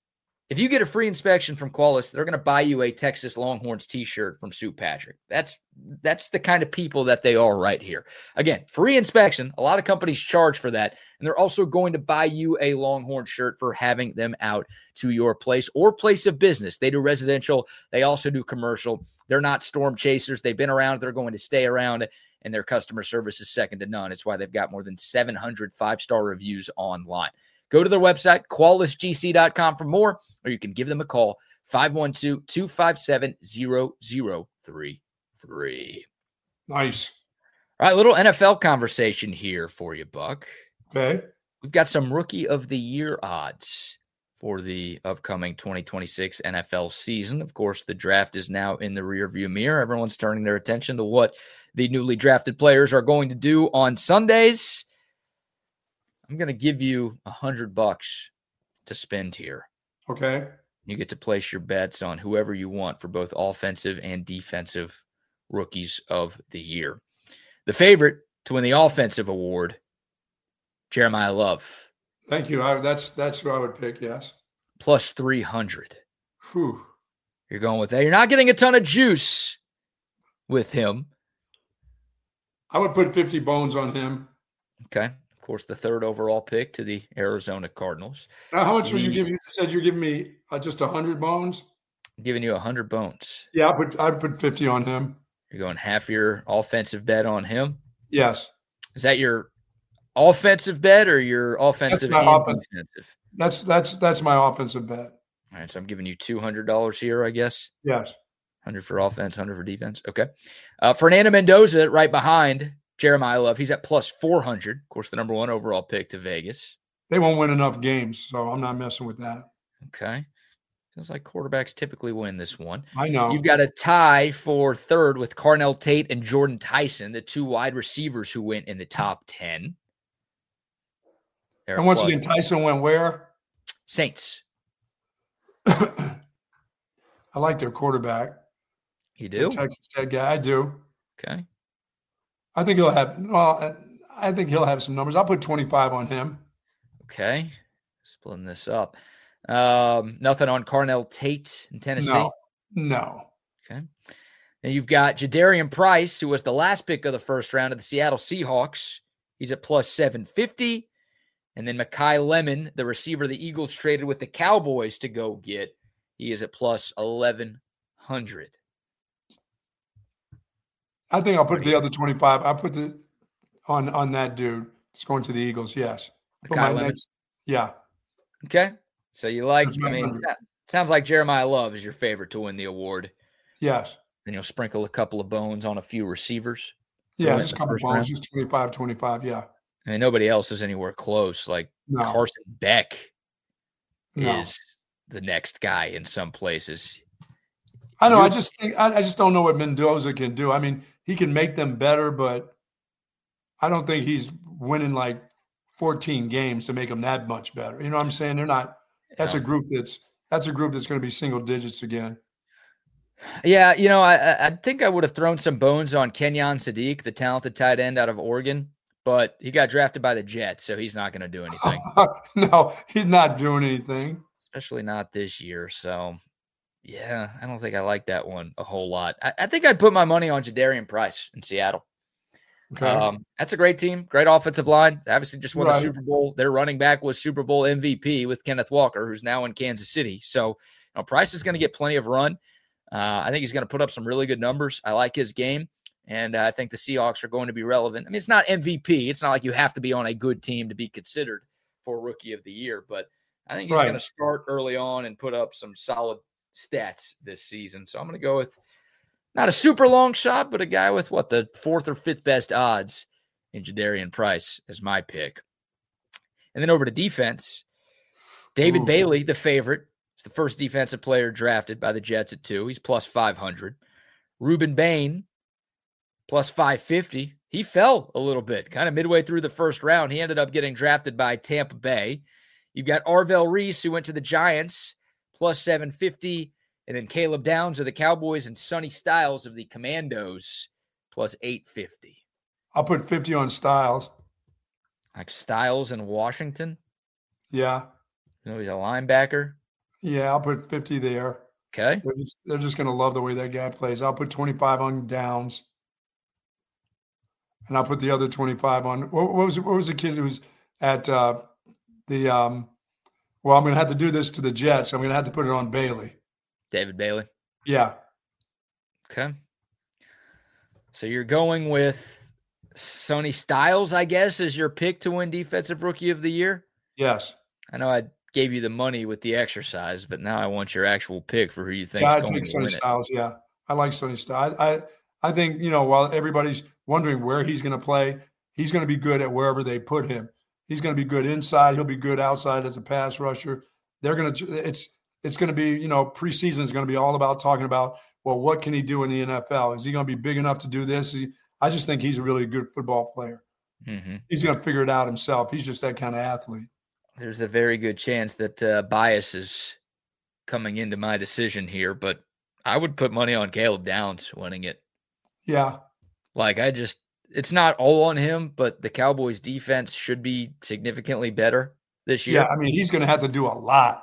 If you get a free inspection from Qualis, they're going to buy you a Texas Longhorns t-shirt from Sue Patrick. That's that's the kind of people that they are right here. Again, free inspection. A lot of companies charge for that, and they're also going to buy you a Longhorn shirt for having them out to your place or place of business. They do residential. They also do commercial. They're not storm chasers. They've been around. They're going to stay around, and their customer service is second to none. It's why they've got more than seven hundred five-star reviews online. Go to their website, qualis g c dot com for more, or you can give them a call, five one two, two five seven, zero zero three three. Nice. All right, little N F L conversation here for you, Buck. Okay. We've got some Rookie of the Year odds for the upcoming twenty twenty-six N F L season. Of course, the draft is now in the rearview mirror. Everyone's turning their attention to what the newly drafted players are going to do on Sundays. I'm going to give you a hundred bucks to spend here. Okay. You get to place your bets on whoever you want for both offensive and defensive rookies of the year. The favorite to win the offensive award, Jeremiah Love. Thank you. I, that's that's who I would pick, yes. Plus three hundred. Whew. You're going with that. You're not getting a ton of juice with him. I would put fifty bones on him. Okay. Of course, the third overall pick to the Arizona Cardinals. Now, how much the, would you give? You said you're giving me uh, just one hundred bones? I'm giving you one hundred bones. Yeah, I put, I'd put fifty on him. You're going half your offensive bet on him? Yes. Is that your offensive bet or your offensive that's and offense. defensive? That's that's that's my offensive bet. All right, so I'm giving you two hundred dollars here, I guess. Yes. one hundred for offense, one hundred for defense. Okay. Uh, Fernando Mendoza right behind Jeremiah Love. He's at plus four hundred. Of course, the number one overall pick to Vegas. They won't win enough games, so I'm not messing with that. Okay. Feels like quarterbacks typically win this one. I know. You've got a tie for third with Carnell Tate and Jordan Tyson, the two wide receivers who went in the top ten. They're and once plus again, Tyson went where? Saints. I like their quarterback. You do? The Texas Tech guy. I do. Okay. I think he'll have well, I think he'll have some numbers. I'll put twenty-five on him. Okay. Splitting this up. Um, nothing on Carnell Tate in Tennessee? No. No. Okay. Then you've got Jadarian Price, who was the last pick of the first round of the Seattle Seahawks. He's at plus seven fifty. And then Mekhi Lemon, the receiver the Eagles traded with the Cowboys to go get, he is at plus eleven hundred. I think I'll put the other twenty-five. I put the on on that dude. It's going to the Eagles. Yes. Put my next, yeah. Okay. So you like, That's I my mean, hundred. that sounds like Jeremiah Love is your favorite to win the award. Yes. Then you'll sprinkle a couple of bones on a few receivers. Yeah, win just a the couple first bones, round. just twenty-five, twenty-five. Yeah. I mean, nobody else is anywhere close. Like No. Carson Beck No. is the next guy in some places. I know. You- I just think I, I just don't know what Mendoza can do. I mean, he can make them better, but I don't think he's winning like fourteen games to make them that much better. You know what I'm saying? They're not. That's Yeah. a group that's that's a group that's going to be single digits again. Yeah, you know, I I- I think I would have thrown some bones on Kenyon Sadiq, the talented tight end out of Oregon, but he got drafted by the Jets, so he's not going to do anything, No, he's not doing anything. especially not this year. So, yeah, I don't think I like that one a whole lot. I, I think I'd put my money on Jadarian Price in Seattle. Okay. Um, that's a great team, great offensive line. They obviously just won Right. the Super Bowl. Their running back was Super Bowl M V P with Kenneth Walker, who's now in Kansas City. So, you know, Price is going to get plenty of run. Uh, I think he's going to put up some really good numbers. I like his game, and uh, I think the Seahawks are going to be relevant. I mean, it's not M V P. It's not like you have to be on a good team to be considered for Rookie of the Year, but I think he's Right. going to start early on and put up some solid stats this season. So I'm going to go with not a super long shot, but a guy with what, the fourth or fifth best odds in Jadarian Price as my pick. And then over to defense, David Ooh. Bailey, the favorite. He's the first defensive player drafted by the Jets at two. He's plus five hundred. Reuben Bain, plus five fifty. He fell a little bit, kind of midway through the first round. He ended up getting drafted by Tampa Bay. You've got Arvell Reese, who went to the Giants, plus seven fifty. And then Caleb Downs of the Cowboys and Sonny Styles of the Commandos, plus eight fifty. I'll put fifty on Styles. Like Styles in Washington. Yeah. You know, he's a linebacker. Yeah, I'll put fifty there. Okay. They're just, they're just going to love the way that guy plays. I'll put twenty-five on Downs. And I'll put the other twenty-five on. What, what was it? What was the kid who was at uh, the? Um, well, I'm going to have to do this to the Jets. I'm going to have to put it on Bailey. David Bailey. Yeah. Okay. So you're going with Sonny Styles, I guess, as your pick to win Defensive Rookie of the Year? Yes. I know I gave you the money with the exercise, but now I want your actual pick for who you think yeah, is I going take to Sonny win Styles. Yeah, I like Sonny Styles. I, I I think, you know, while everybody's wondering where he's going to play, he's going to be good at wherever they put him. He's going to be good inside. He'll be good outside as a pass rusher. They're going to it's it's going to be, you know, preseason is going to be all about talking about, well, what can he do in the N F L? Is he going to be big enough to do this? He, I just think he's a really good football player. Mm-hmm. He's going to figure it out himself. He's just that kind of athlete. There's a very good chance that uh, bias is coming into my decision here, but I would put money on Caleb Downs winning it. Yeah. Like, I just, it's not all on him, but the Cowboys defense should be significantly better this year. Yeah, I mean, he's going to have to do a lot.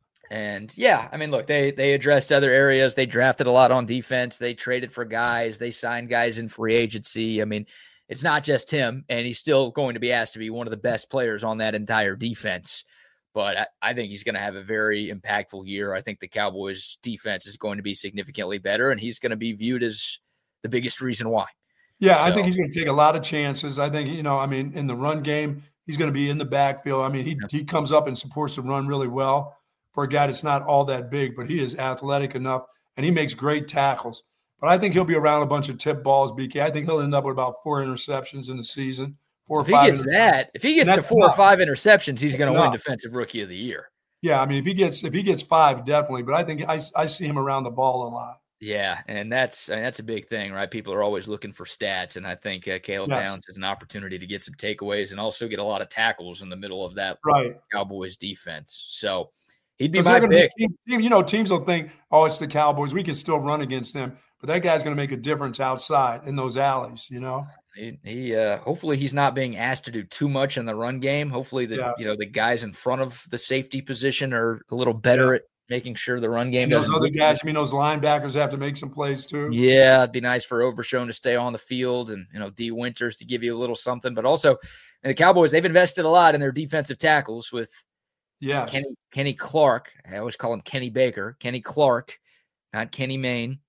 And yeah, I mean, look, they they addressed other areas. They drafted a lot on defense. They traded for guys. They signed guys in free agency. I mean, it's not just him, and he's still going to be asked to be one of the best players on that entire defense. But I, I think he's going to have a very impactful year. I think the Cowboys defense is going to be significantly better, and he's going to be viewed as the biggest reason why. Yeah, so, I think he's going to take a lot of chances. I think, you know, I mean, in the run game, he's going to be in the backfield. I mean, he, he comes up and supports the run really well for a guy that's not all that big, but he is athletic enough, and he makes great tackles. But I think he'll be around a bunch of tip balls, B K. I think he'll end up with about four interceptions in the season. Four if or five he gets that, if he gets to four enough. or five interceptions, he's going to win Defensive Rookie of the Year. Yeah, I mean, if he gets if he gets five, definitely. But I think I, I see him around the ball a lot. Yeah, and that's I mean, that's a big thing, right? People are always looking for stats, and I think uh, Caleb yes. Downs has an opportunity to get some takeaways and also get a lot of tackles in the middle of that right. Cowboys defense. So he'd be my pick. Be team, you know, teams will think, oh, it's the Cowboys. We can still run against them. But that guy's going to make a difference outside in those alleys, you know? He, he uh, hopefully he's not being asked to do too much in the run game. Hopefully the yes. you know the guys in front of the safety position are a little better yeah. at making sure the run game and doesn't. Those other guys, I mean, those linebackers have to make some plays too. Yeah, it'd be nice for Overshown to stay on the field and, you know, D. Winters to give you a little something. But also, and the Cowboys, they've invested a lot in their defensive tackles with yes. Kenny, Kenny Clark. I always call him Kenny Baker. Kenny Clark, not Kenny Mayne,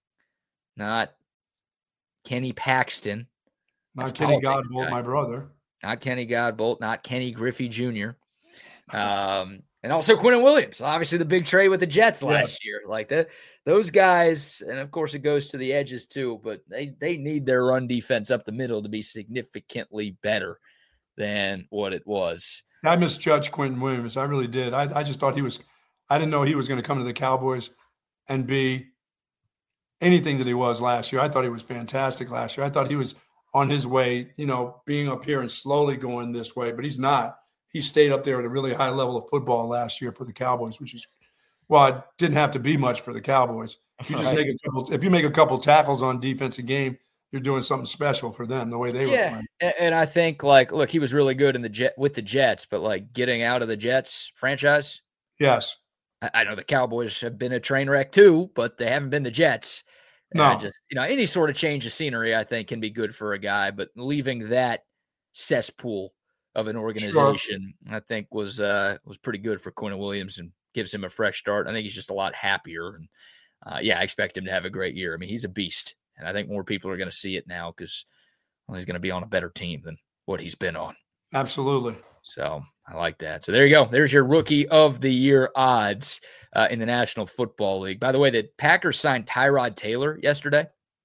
not Kenny Paxton. Not That's Kenny Godbolt, my brother. Not Kenny Godbolt, not Kenny Griffey Junior Um, and also Quinnen Williams, obviously the big trade with the Jets last yeah. year. Like that, those guys, and of course it goes to the edges too, but they, they need their run defense up the middle to be significantly better than what it was. I misjudged Quinnen Williams. I really did. I, I just thought he was – I didn't know he was going to come to the Cowboys and be anything that he was last year. I thought he was fantastic last year. I thought he was on his way, you know, being up here and slowly going this way, but he's not. He stayed up there at a really high level of football last year for the Cowboys, which is, well, it didn't have to be much for the Cowboys. You just right. make a couple, if you make a couple tackles on defensive game, you're doing something special for them the way they yeah. were playing. And, and I think, like, look, he was really good in the jet with the Jets, but like getting out of the Jets franchise. Yes. I, I know the Cowboys have been a train wreck too, but they haven't been the Jets. No. And just, you know, any sort of change of scenery, I think, can be good for a guy, but leaving that cesspool of an organization, sure. I think was uh, was pretty good for Quinnen Williams and gives him a fresh start. I think he's just a lot happier. And, uh, yeah, I expect him to have a great year. I mean, he's a beast, and I think more people are going to see it now because well, he's going to be on a better team than what he's been on. Absolutely. So I like that. So there you go. There's your Rookie of the Year odds uh, in the National Football League. By the way, the Packers signed Tyrod Taylor yesterday,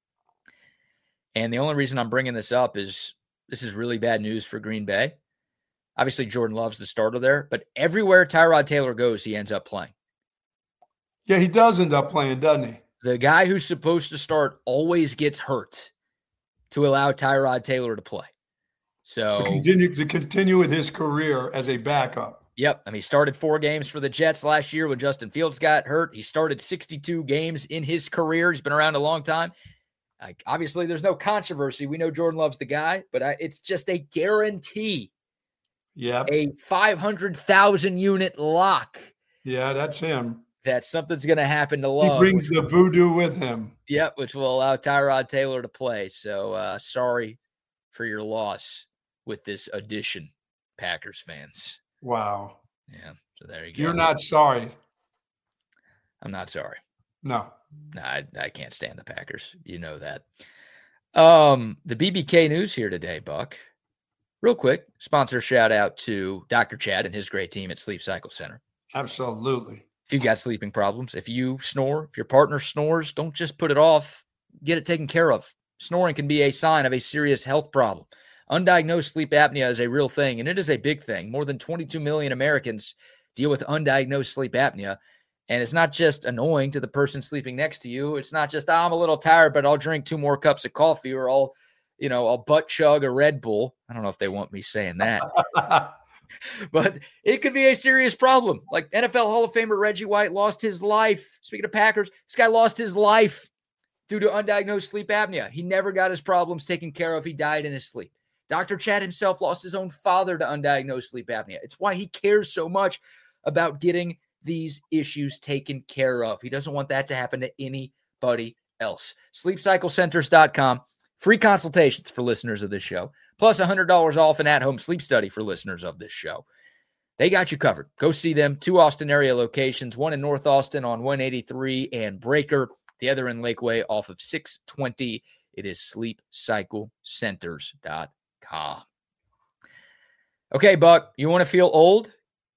and the only reason I'm bringing this up is this is really bad news for Green Bay. Obviously, Jordan Love's the starter there, but everywhere Tyrod Taylor goes, he ends up playing. Yeah, he does end up playing, doesn't he? The guy who's supposed to start always gets hurt to allow Tyrod Taylor to play. So to continue to continue with his career as a backup. Yep. I mean, he started four games for the Jets last year when Justin Fields got hurt. He started sixty-two games in his career. He's been around a long time. Like, obviously, there's no controversy. We know Jordan Love's the guy, but I, it's just a guarantee. Yeah, a five hundred thousand unit lock. Yeah, that's him. that something's going to happen to Love. He brings the voodoo with him. Yep, which will allow Tyrod Taylor to play. So uh, sorry for your loss with this addition, Packers fans. Wow. Yeah, so there you go. You're not sorry. I'm not sorry. No. No, I, I can't stand the Packers. You know that. Um, the B B K news here today, Buck. Real quick, sponsor shout out to Doctor Chad and his great team at Sleep Cycle Center. Absolutely. If you've got sleeping problems, if you snore, if your partner snores, don't just put it off. Get it taken care of. Snoring can be a sign of a serious health problem. Undiagnosed sleep apnea is a real thing, and it is a big thing. More than twenty-two million Americans deal with undiagnosed sleep apnea. And it's not just annoying to the person sleeping next to you. It's not just, oh, I'm a little tired, but I'll drink two more cups of coffee or I'll, you know, I'll butt chug a Red Bull. I don't know if they want me saying that. But it could be a serious problem. Like N F L Hall of Famer Reggie White lost his life. Speaking of Packers, this guy lost his life due to undiagnosed sleep apnea. He never got his problems taken care of. He died in his sleep. Doctor Chad himself lost his own father to undiagnosed sleep apnea. It's why he cares so much about getting these issues taken care of. He doesn't want that to happen to anybody else. sleep cycle centers dot com. Free consultations for listeners of this show, plus one hundred dollars off an at-home sleep study for listeners of this show. They got you covered. Go see them. Two Austin area locations, one in North Austin on one eighty-three and Breaker, the other in Lakeway off of six twenty. It is sleep cycle centers dot com. Okay, Buck, you want to feel old?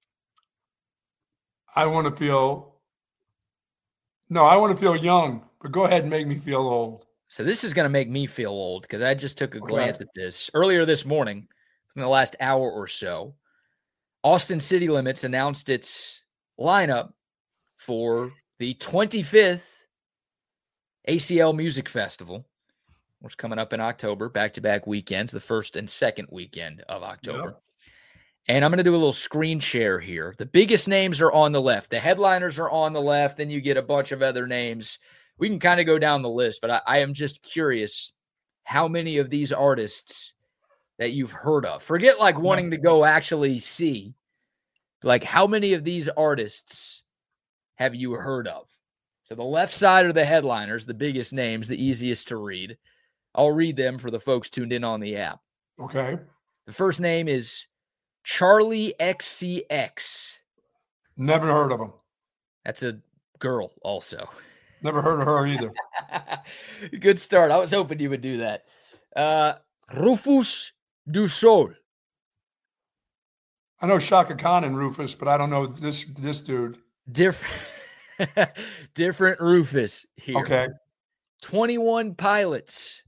I want to feel, no, I want to feel young, but go ahead and make me feel old. So this is going to make me feel old because I just took a glance okay. at this earlier this morning in the last hour or so. Austin City Limits announced its lineup for the twenty-fifth A C L Music Festival, which is coming up in October, back-to-back weekends, the first and second weekend of October. Yep. And I'm going to do a little screen share here. The biggest names are on the left. The headliners are on the left. Then you get a bunch of other names. We can kind of go down the list, but I, I am just curious how many of these artists that you've heard of. Forget like wanting to go actually see. Like how many of these artists have you heard of? So the left side are the headliners, the biggest names, the easiest to read. I'll read them for the folks tuned in on the app. Okay. The first name is Charlie X C X. Never heard of him. That's a girl also. Never heard of her either. Good start. I was hoping you would do that. Uh, Rufus Du Sol. I know Shaka Khan and Rufus, but I don't know this this dude. Different, different Rufus here. Okay. twenty-one Pilots.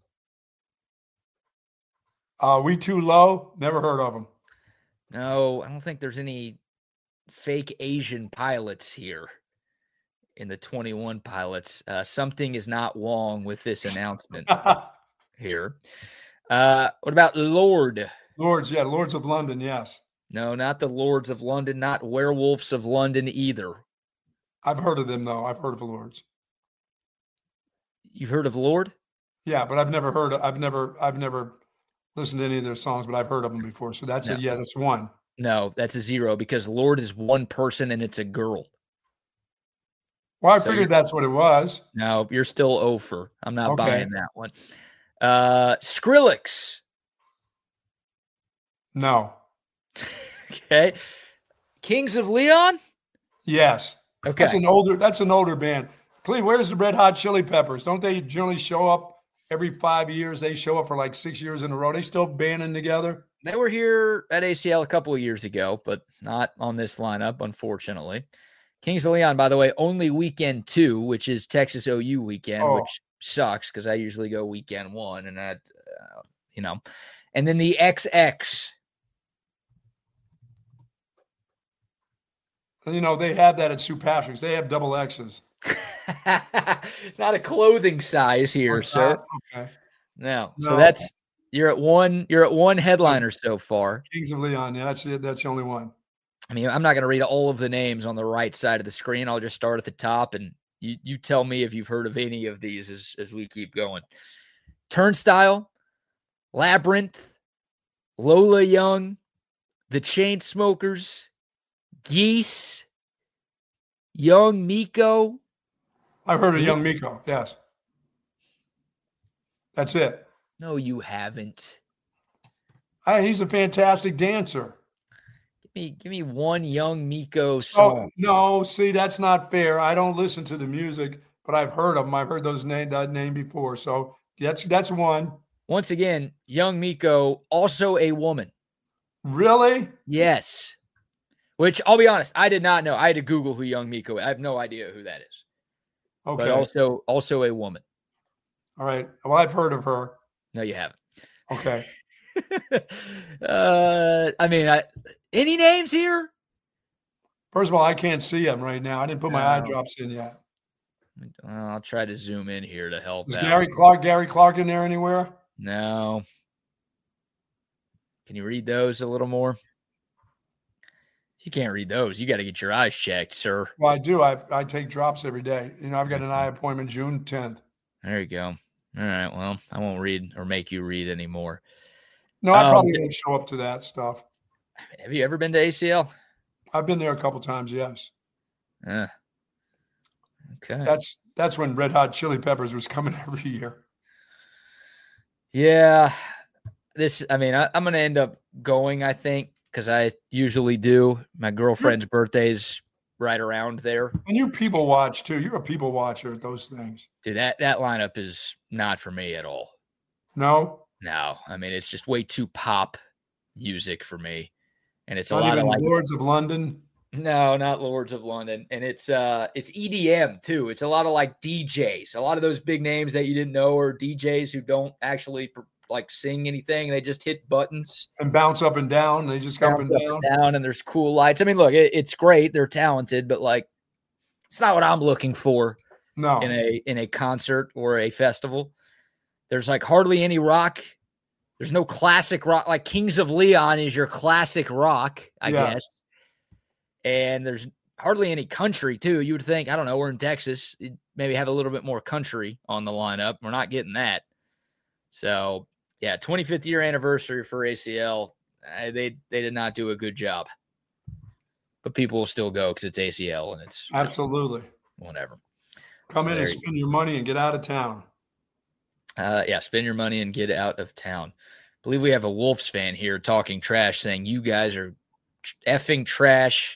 Uh, We Too Low. Never heard of him. No, I don't think there's any fake Asian pilots here in the twenty-one Pilots. Uh, something is not wrong with this announcement here. Uh, what about Lord? Lords, yeah, Lords of London, yes. No, not the Lords of London, not Werewolves of London either. I've heard of them, though. I've heard of the Lords. You've heard of Lord? Yeah, but I've never heard of, I've never, I've never listened to any of their songs, but I've heard of them before. So that's no. a, yeah, that's one. No, that's a zero because Lord is one person and it's a girl. Well, I so figured that's what it was. No, you're still over. I'm not okay. buying that one. Uh, Skrillex. No. Okay. Kings of Leon? Yes. Okay. That's an older, that's an older band. Cleve, where's the Red Hot Chili Peppers? Don't they generally show up every five years? They show up for like six years in a row. They still banding together? They were here at A C L a couple of years ago, but not on this lineup, unfortunately. Kings of Leon, by the way, only weekend two, which is Texas O U weekend, oh. which sucks because I usually go weekend one, and that, uh, you know. And then the X X. You know, they have that at Sue Patrick's. They have double X's. It's not a clothing size here, oh, sir. Not? Okay. No. no. So that's you're at one. You're at one headliner so far. Kings of Leon. Yeah, that's it. That's the only one. I mean, I'm not going to read all of the names on the right side of the screen. I'll just start at the top, and you you tell me if you've heard of any of these as as we keep going. Turnstile, Labyrinth, Lola Young, The Chainsmokers, Geese, Young Miko? I've heard of Young Miko, yes. That's it. No, you haven't. I, he's a fantastic dancer. Give me, give me one Young Miko song. Oh, no, see, that's not fair. I don't listen to the music, but I've heard of them. I've heard those name that name before. So that's that's one. Once again, Young Miko, also a woman. Really? Yes. Which, I'll be honest, I did not know. I had to Google who Young Miko is. I have no idea who that is. Okay. But also, also a woman. All right. Well, I've heard of her. No, you haven't. Okay. uh, I mean, I, any names here? First of all, I can't see them right now. I didn't put my no. eye drops in yet. I'll try to zoom in here to help. Is out. Gary Clark, Gary Clark in there anywhere? No. Can you read those a little more? You can't read those. You got to get your eyes checked, sir. Well, I do. I I take drops every day. You know, I've got an eye appointment June tenth. There you go. All right. Well, I won't read or make you read anymore. No, I probably um, won't show up to that stuff. Have you ever been to A C L? I've been there a couple times, yes. Uh, okay. That's that's when Red Hot Chili Peppers was coming every year. Yeah. This, I mean, I, I'm going to end up going, I think, because I usually do. My girlfriend's birthday's right around there. And you people watch, too. You're a people watcher at those things. Dude, that, that lineup is not for me at all. No? No. I mean, it's just way too pop music for me. And it's not a lot even of like Lords of London. No, not Lords of London. And it's uh it's E D M too. It's a lot of like D Js. A lot of those big names that you didn't know are D Js who don't actually like sing anything. They just hit buttons and bounce up and down. They just go up and down. and down. And there's cool lights. I mean, look, it, it's great. They're talented, but like it's not what I'm looking for. No, in a in a concert or a festival. There's like hardly any rock. There's no classic rock. Like Kings of Leon is your classic rock, I yes. guess. And there's hardly any country, too. You would think, I don't know, we're in Texas. You'd maybe have a little bit more country on the lineup. We're not getting that. So, yeah, twenty-fifth year anniversary for A C L. Uh, they they did not do a good job. But people will still go because it's A C L and it's absolutely you know, whatever. Come in there and spend you your money and get out of town. Uh, yeah, spend your money and get out of town. I believe we have a Wolves fan here talking trash, saying you guys are effing trash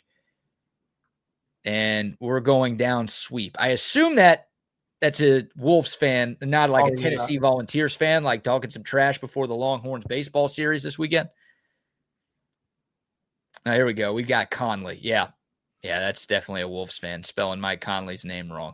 and we're going down sweep. I assume that that's a Wolves fan, not like oh, a Tennessee yeah. Volunteers fan, like talking some trash before the Longhorns baseball series this weekend. Now, here we go. We got Conley. Yeah. Yeah, that's definitely a Wolves fan, spelling Mike Conley's name wrong.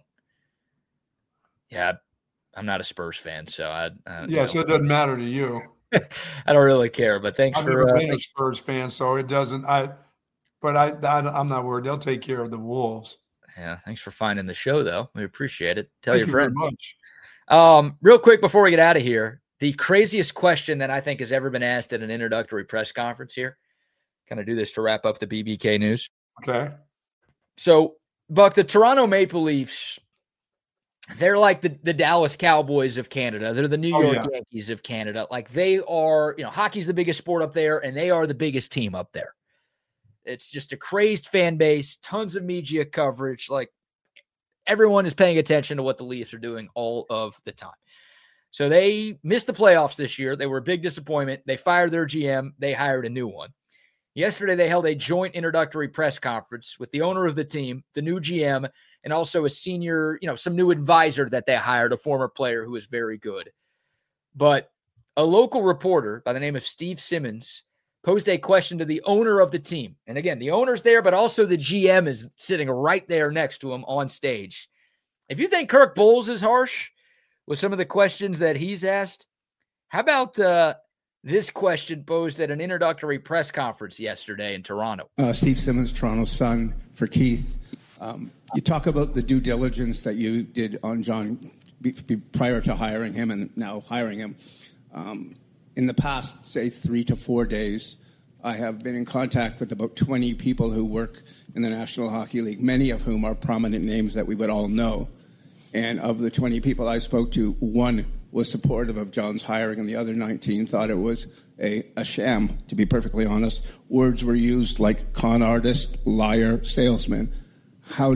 Yeah, I'm not a Spurs fan, so I. I yeah, so it doesn't matter to you. I don't really care, but thanks I've for. I've never uh, been a Spurs fan, so it doesn't. I, but I, I, I'm not worried. They'll take care of the Wolves. Yeah, thanks for finding the show, though. We appreciate it. Tell Thank your you friends. Very much. Um, real quick before we get out of here, the craziest question that I think has ever been asked at an introductory press conference here. Kind of do this to wrap up the B B K news. Okay. So, Buck, the Toronto Maple Leafs. They're like the, the Dallas Cowboys of Canada. They're the New York oh, yeah. Yankees of Canada. Like they are, you know, hockey's the biggest sport up there, and they are the biggest team up there. It's just a crazed fan base, tons of media coverage. Like everyone is paying attention to what the Leafs are doing all of the time. So they missed the playoffs this year. They were a big disappointment. They fired their G M. They hired a new one. Yesterday, they held a joint introductory press conference with the owner of the team, the new G M, and also a senior, you know, some new advisor that they hired, a former player who is very good. But a local reporter by the name of Steve Simmons posed a question to the owner of the team. And again, the owner's there, but also the G M is sitting right there next to him on stage. If you think Kirk Bohls is harsh with some of the questions that he's asked, how about uh, this question posed at an introductory press conference yesterday in Toronto? Uh, Steve Simmons, Toronto Sun, for Keith. Um, you talk about the due diligence that you did on John be, be prior to hiring him and now hiring him. Um, in the past, say, three to four days, I have been in contact with about twenty people who work in the National Hockey League, many of whom are prominent names that we would all know. And of the twenty people I spoke to, one was supportive of John's hiring, and the other nineteen thought it was a, a sham, to be perfectly honest. Words were used like con artist, liar, salesman. How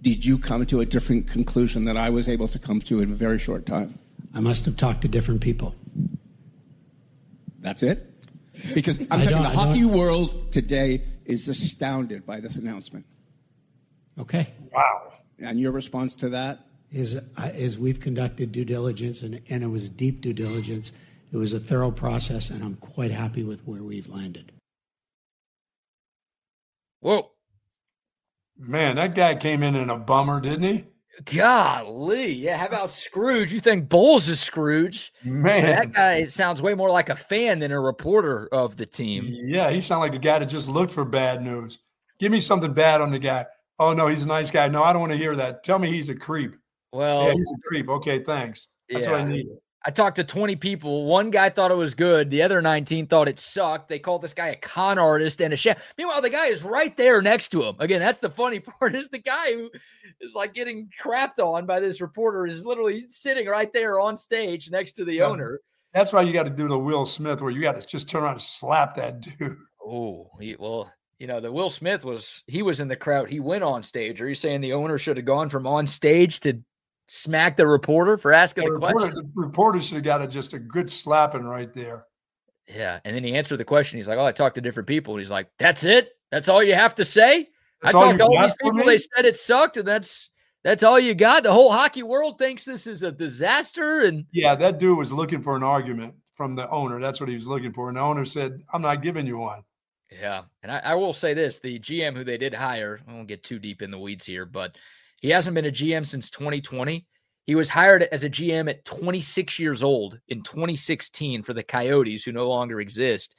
did you come to a different conclusion that I was able to come to in a very short time? I must have talked to different people. That's it? Because I'm telling you, the hockey world today is astounded by this announcement. Okay. Wow. And your response to that? Is, uh, is we've conducted due diligence, and, and it was deep due diligence. It was a thorough process, and I'm quite happy with where we've landed. Whoa. Man, that guy came in in a bummer, didn't he? Golly. Yeah, how about Scrooge? You think Bowles is Scrooge? Man. That guy sounds way more like a fan than a reporter of the team. Yeah, he sounded like a guy that just looked for bad news. Give me something bad on the guy. Oh, no, he's a nice guy. No, I don't want to hear that. Tell me he's a creep. Well, yeah, he's a creep. Okay, thanks. That's yeah. what I needed. I talked to twenty people. One guy thought it was good. The other nineteen thought it sucked. They called this guy a con artist and a chef. Meanwhile, the guy is right there next to him. Again, that's the funny part, is the guy who is like getting crapped on by this reporter is literally sitting right there on stage next to the yeah. owner. That's why you got to do the Will Smith, where you got to just turn around and slap that dude. Oh, well, you know, the Will Smith was, he was in the crowd. He went on stage. Are you saying the owner should have gone from on stage to smack the reporter for asking the, the reporter, question? the reporter should have got a, just a good slapping right there. Yeah. And then he answered the question. He's like, oh, I talked to different people. And he's like, that's it? That's all you have to say? That's I all talked to all got these for people. me? They said it sucked. And that's, that's all you got. The whole hockey world thinks this is a disaster. And yeah, that dude was looking for an argument from the owner. That's what he was looking for. And the owner said, I'm not giving you one. yeah. And I, I will say this, the G M who they did hire, I won't get too deep in the weeds here, but he hasn't been a G M since twenty twenty. He was hired as a G M at twenty-six years old in twenty sixteen for the Coyotes, who no longer exist.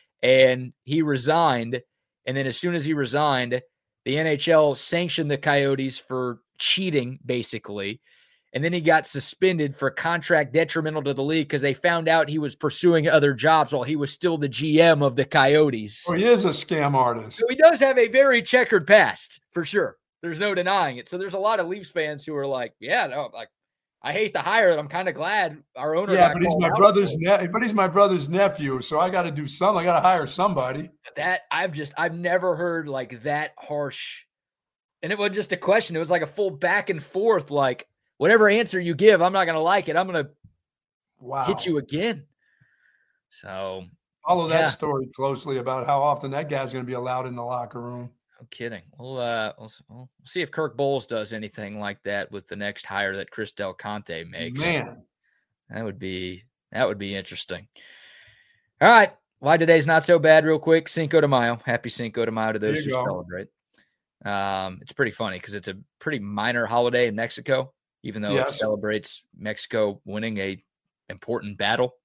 And he resigned. And then as soon as he resigned, the N H L sanctioned the Coyotes for cheating, basically. And then he got suspended for contract detrimental to the league because they found out he was pursuing other jobs while he was still the G M of the Coyotes. Well, he is a scam artist. So he does have a very checkered past, for sure. There's no denying it. So there's a lot of Leafs fans who are like, yeah, no, like, I hate the hire, and I'm kind of glad our owner. Yeah, got but he's called my out brother's for it. ne- but he's my brother's nephew, so I got to do something. I got to hire somebody. That I've just I've never heard like that harsh. And it wasn't just a question. It was like a full back and forth. Like, whatever answer you give, I'm not going to like it. I'm going to Wow. hit you again. So Follow that yeah. story closely about how often that guy's going to be allowed in the locker room. No kidding. We'll, uh, we'll, we'll see if Kirk Bowles does anything like that with the next hire that Chris Del Conte makes. Man, That would be that would be interesting. All right. Why today's not so bad, real quick. Cinco de Mayo. Happy Cinco de Mayo to those There who you go. celebrate. Um, it's pretty funny because it's a pretty minor holiday in Mexico, even though it Yes. celebrates Mexico winning a important battle.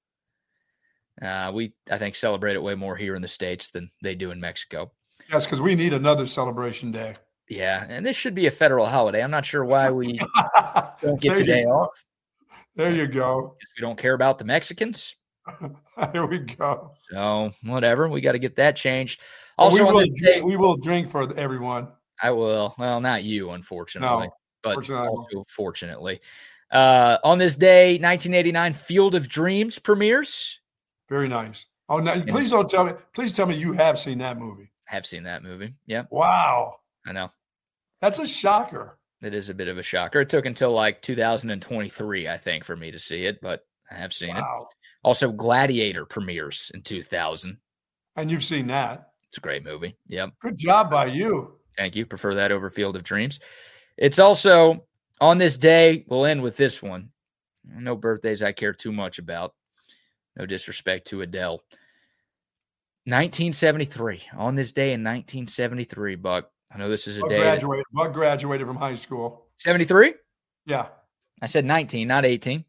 Uh, we, I think, celebrate it way more here in the States than they do in Mexico. yes, because we need another celebration day. Yeah, and this should be a federal holiday. I'm not sure why we don't get There the day you go. off. There you go. Guess we don't care about the Mexicans. Here we go. So whatever, we got to get that changed. Well, Also, we on will this day, drink, we will drink for everyone. I will. Well, not you, unfortunately, No, but fortunately. also fortunately. Uh, on this day, nineteen eighty-nine, Field of Dreams premieres. Very nice. Oh, no, please don't tell me. Please tell me you have seen that movie. Have seen that movie. Yeah, Wow, I know. that's a shocker. It is a bit of a shocker. It took until like two thousand twenty-three, I think, for me to see it, but I have seen it. Wow, Also, Gladiator premieres in two thousand. and you've seen that. It's a great movie. Yep. Good job by you. Thank you. Prefer that over Field of Dreams. It's also on this day. We'll end with this one. No birthdays I care too much about. No disrespect to Adele. nineteen seventy-three. On this day in nineteen seventy-three, Buck. I know this is a Buck day. that- graduated. Buck graduated from high school. seventy-three? Yeah. I said nineteen, not eighteen.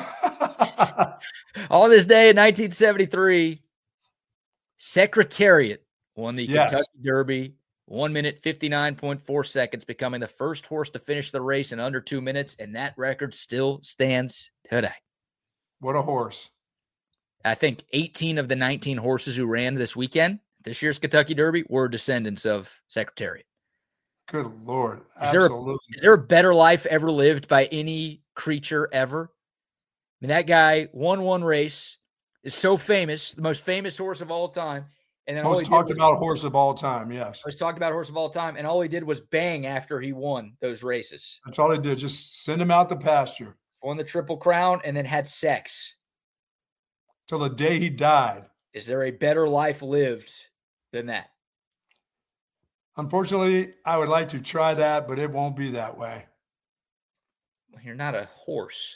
On this day in nineteen seventy-three, Secretariat won the Yes. Kentucky Derby. One minute, fifty-nine point four seconds, becoming the first horse to finish the race in under two minutes, and that record still stands today. What a horse. I think eighteen of the nineteen horses who ran this weekend, this year's Kentucky Derby, were descendants of Secretariat. Good Lord. Is there, a, Absolutely. is there a better life ever lived by any creature ever? I mean, that guy won one race, is so famous, the most famous horse of all time. And then all most he talked did was, about horse of all time. Yes, most talked about horse of all time, and all he did was bang after he won those races. that's all he did. Just send him out the pasture. Won the Triple Crown and then had sex till the day he died. Is there a better life lived than that? Unfortunately, I would like to try that, but it won't be that way. Well, you're not a horse.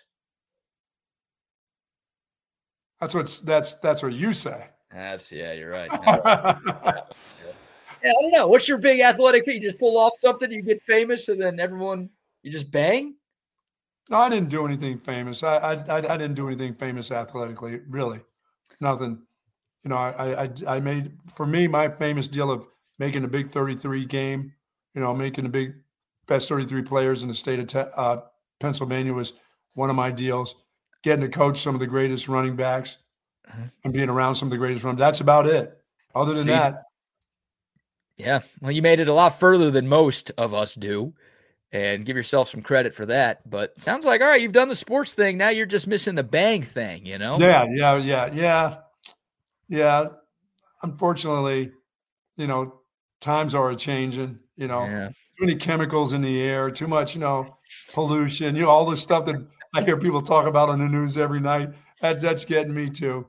That's what's that's that's what you say. That's yeah, you're right. No. yeah, I don't know. What's your big athletic feat? You just pull off something, you get famous, and then everyone you just bang? No, I didn't do anything famous. I I I didn't do anything famous athletically, really. Nothing. You know, I I I made for me my famous deal of making a big thirty-three game. You know, making the big best thirty-three players in the state of te- uh, Pennsylvania was one of my deals. Getting to coach some of the greatest running backs uh-huh. and being around some of the greatest running. That's about it. Other than See, that. Yeah. Well, you made it a lot further than most of us do. And give yourself some credit for that. But sounds like, all right, you've done the sports thing. Now you're just missing the bang thing, you know? Yeah, yeah, yeah, yeah. Yeah. Unfortunately, you know, times are changing, you know, yeah. too many chemicals in the air, too much, you know, pollution, you know, all this stuff that I hear people talk about on the news every night. That, that's getting me too.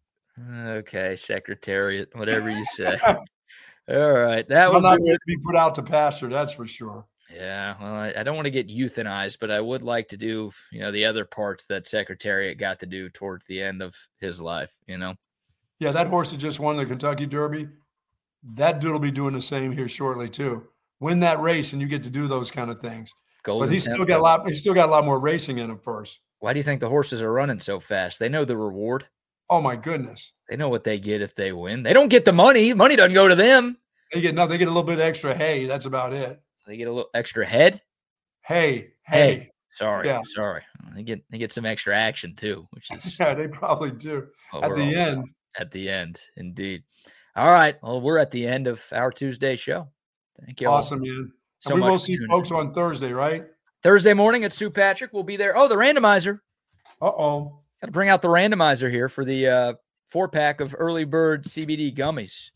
Okay, Secretariat, whatever you say. All right. That will would not be put out to pasture, that's for sure. Yeah, well, I, I don't want to get euthanized, but I would like to do, you know, the other parts that Secretariat got to do towards the end of his life, you know? Yeah, that horse that just won the Kentucky Derby, that dude will be doing the same here shortly too. Win that race and you get to do those kind of things. Golden but he's still got a lot, he's still got a lot more racing in him first. Why do you think the horses are running so fast? They know the reward. Oh my goodness. They know what they get if they win. They don't get the money. Money doesn't go to them. They get no, they get a little bit extra hay. That's about it. They get a little extra head. Hey, hey, hey. Sorry, yeah. sorry. They get they get some extra action too, which is yeah, they probably do at the end. About. At the end, indeed. All right. Well, we're at the end of our Tuesday show. Thank you. Awesome, all. man. So and we will see folks in. on Thursday, right? Thursday morning at Sue Patrick. We'll be there. Oh, the randomizer. Uh oh. Got to bring out the randomizer here for the uh, four pack of Early Bird C B D gummies.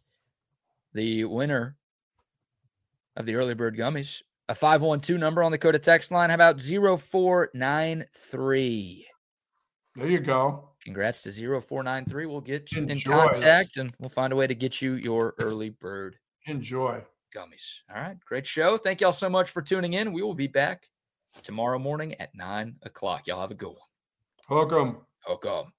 The winner of the Early Bird gummies, a five one two number on the Coda text line. How about zero four nine three? There you go. Congrats to zero four nine three. We'll get you Enjoy. in contact, and we'll find a way to get you your Early Bird Enjoy. gummies. All right. Great show. Thank y'all so much for tuning in. We will be back tomorrow morning at nine o'clock. Y'all have a good one. Hook 'em. Hook 'em.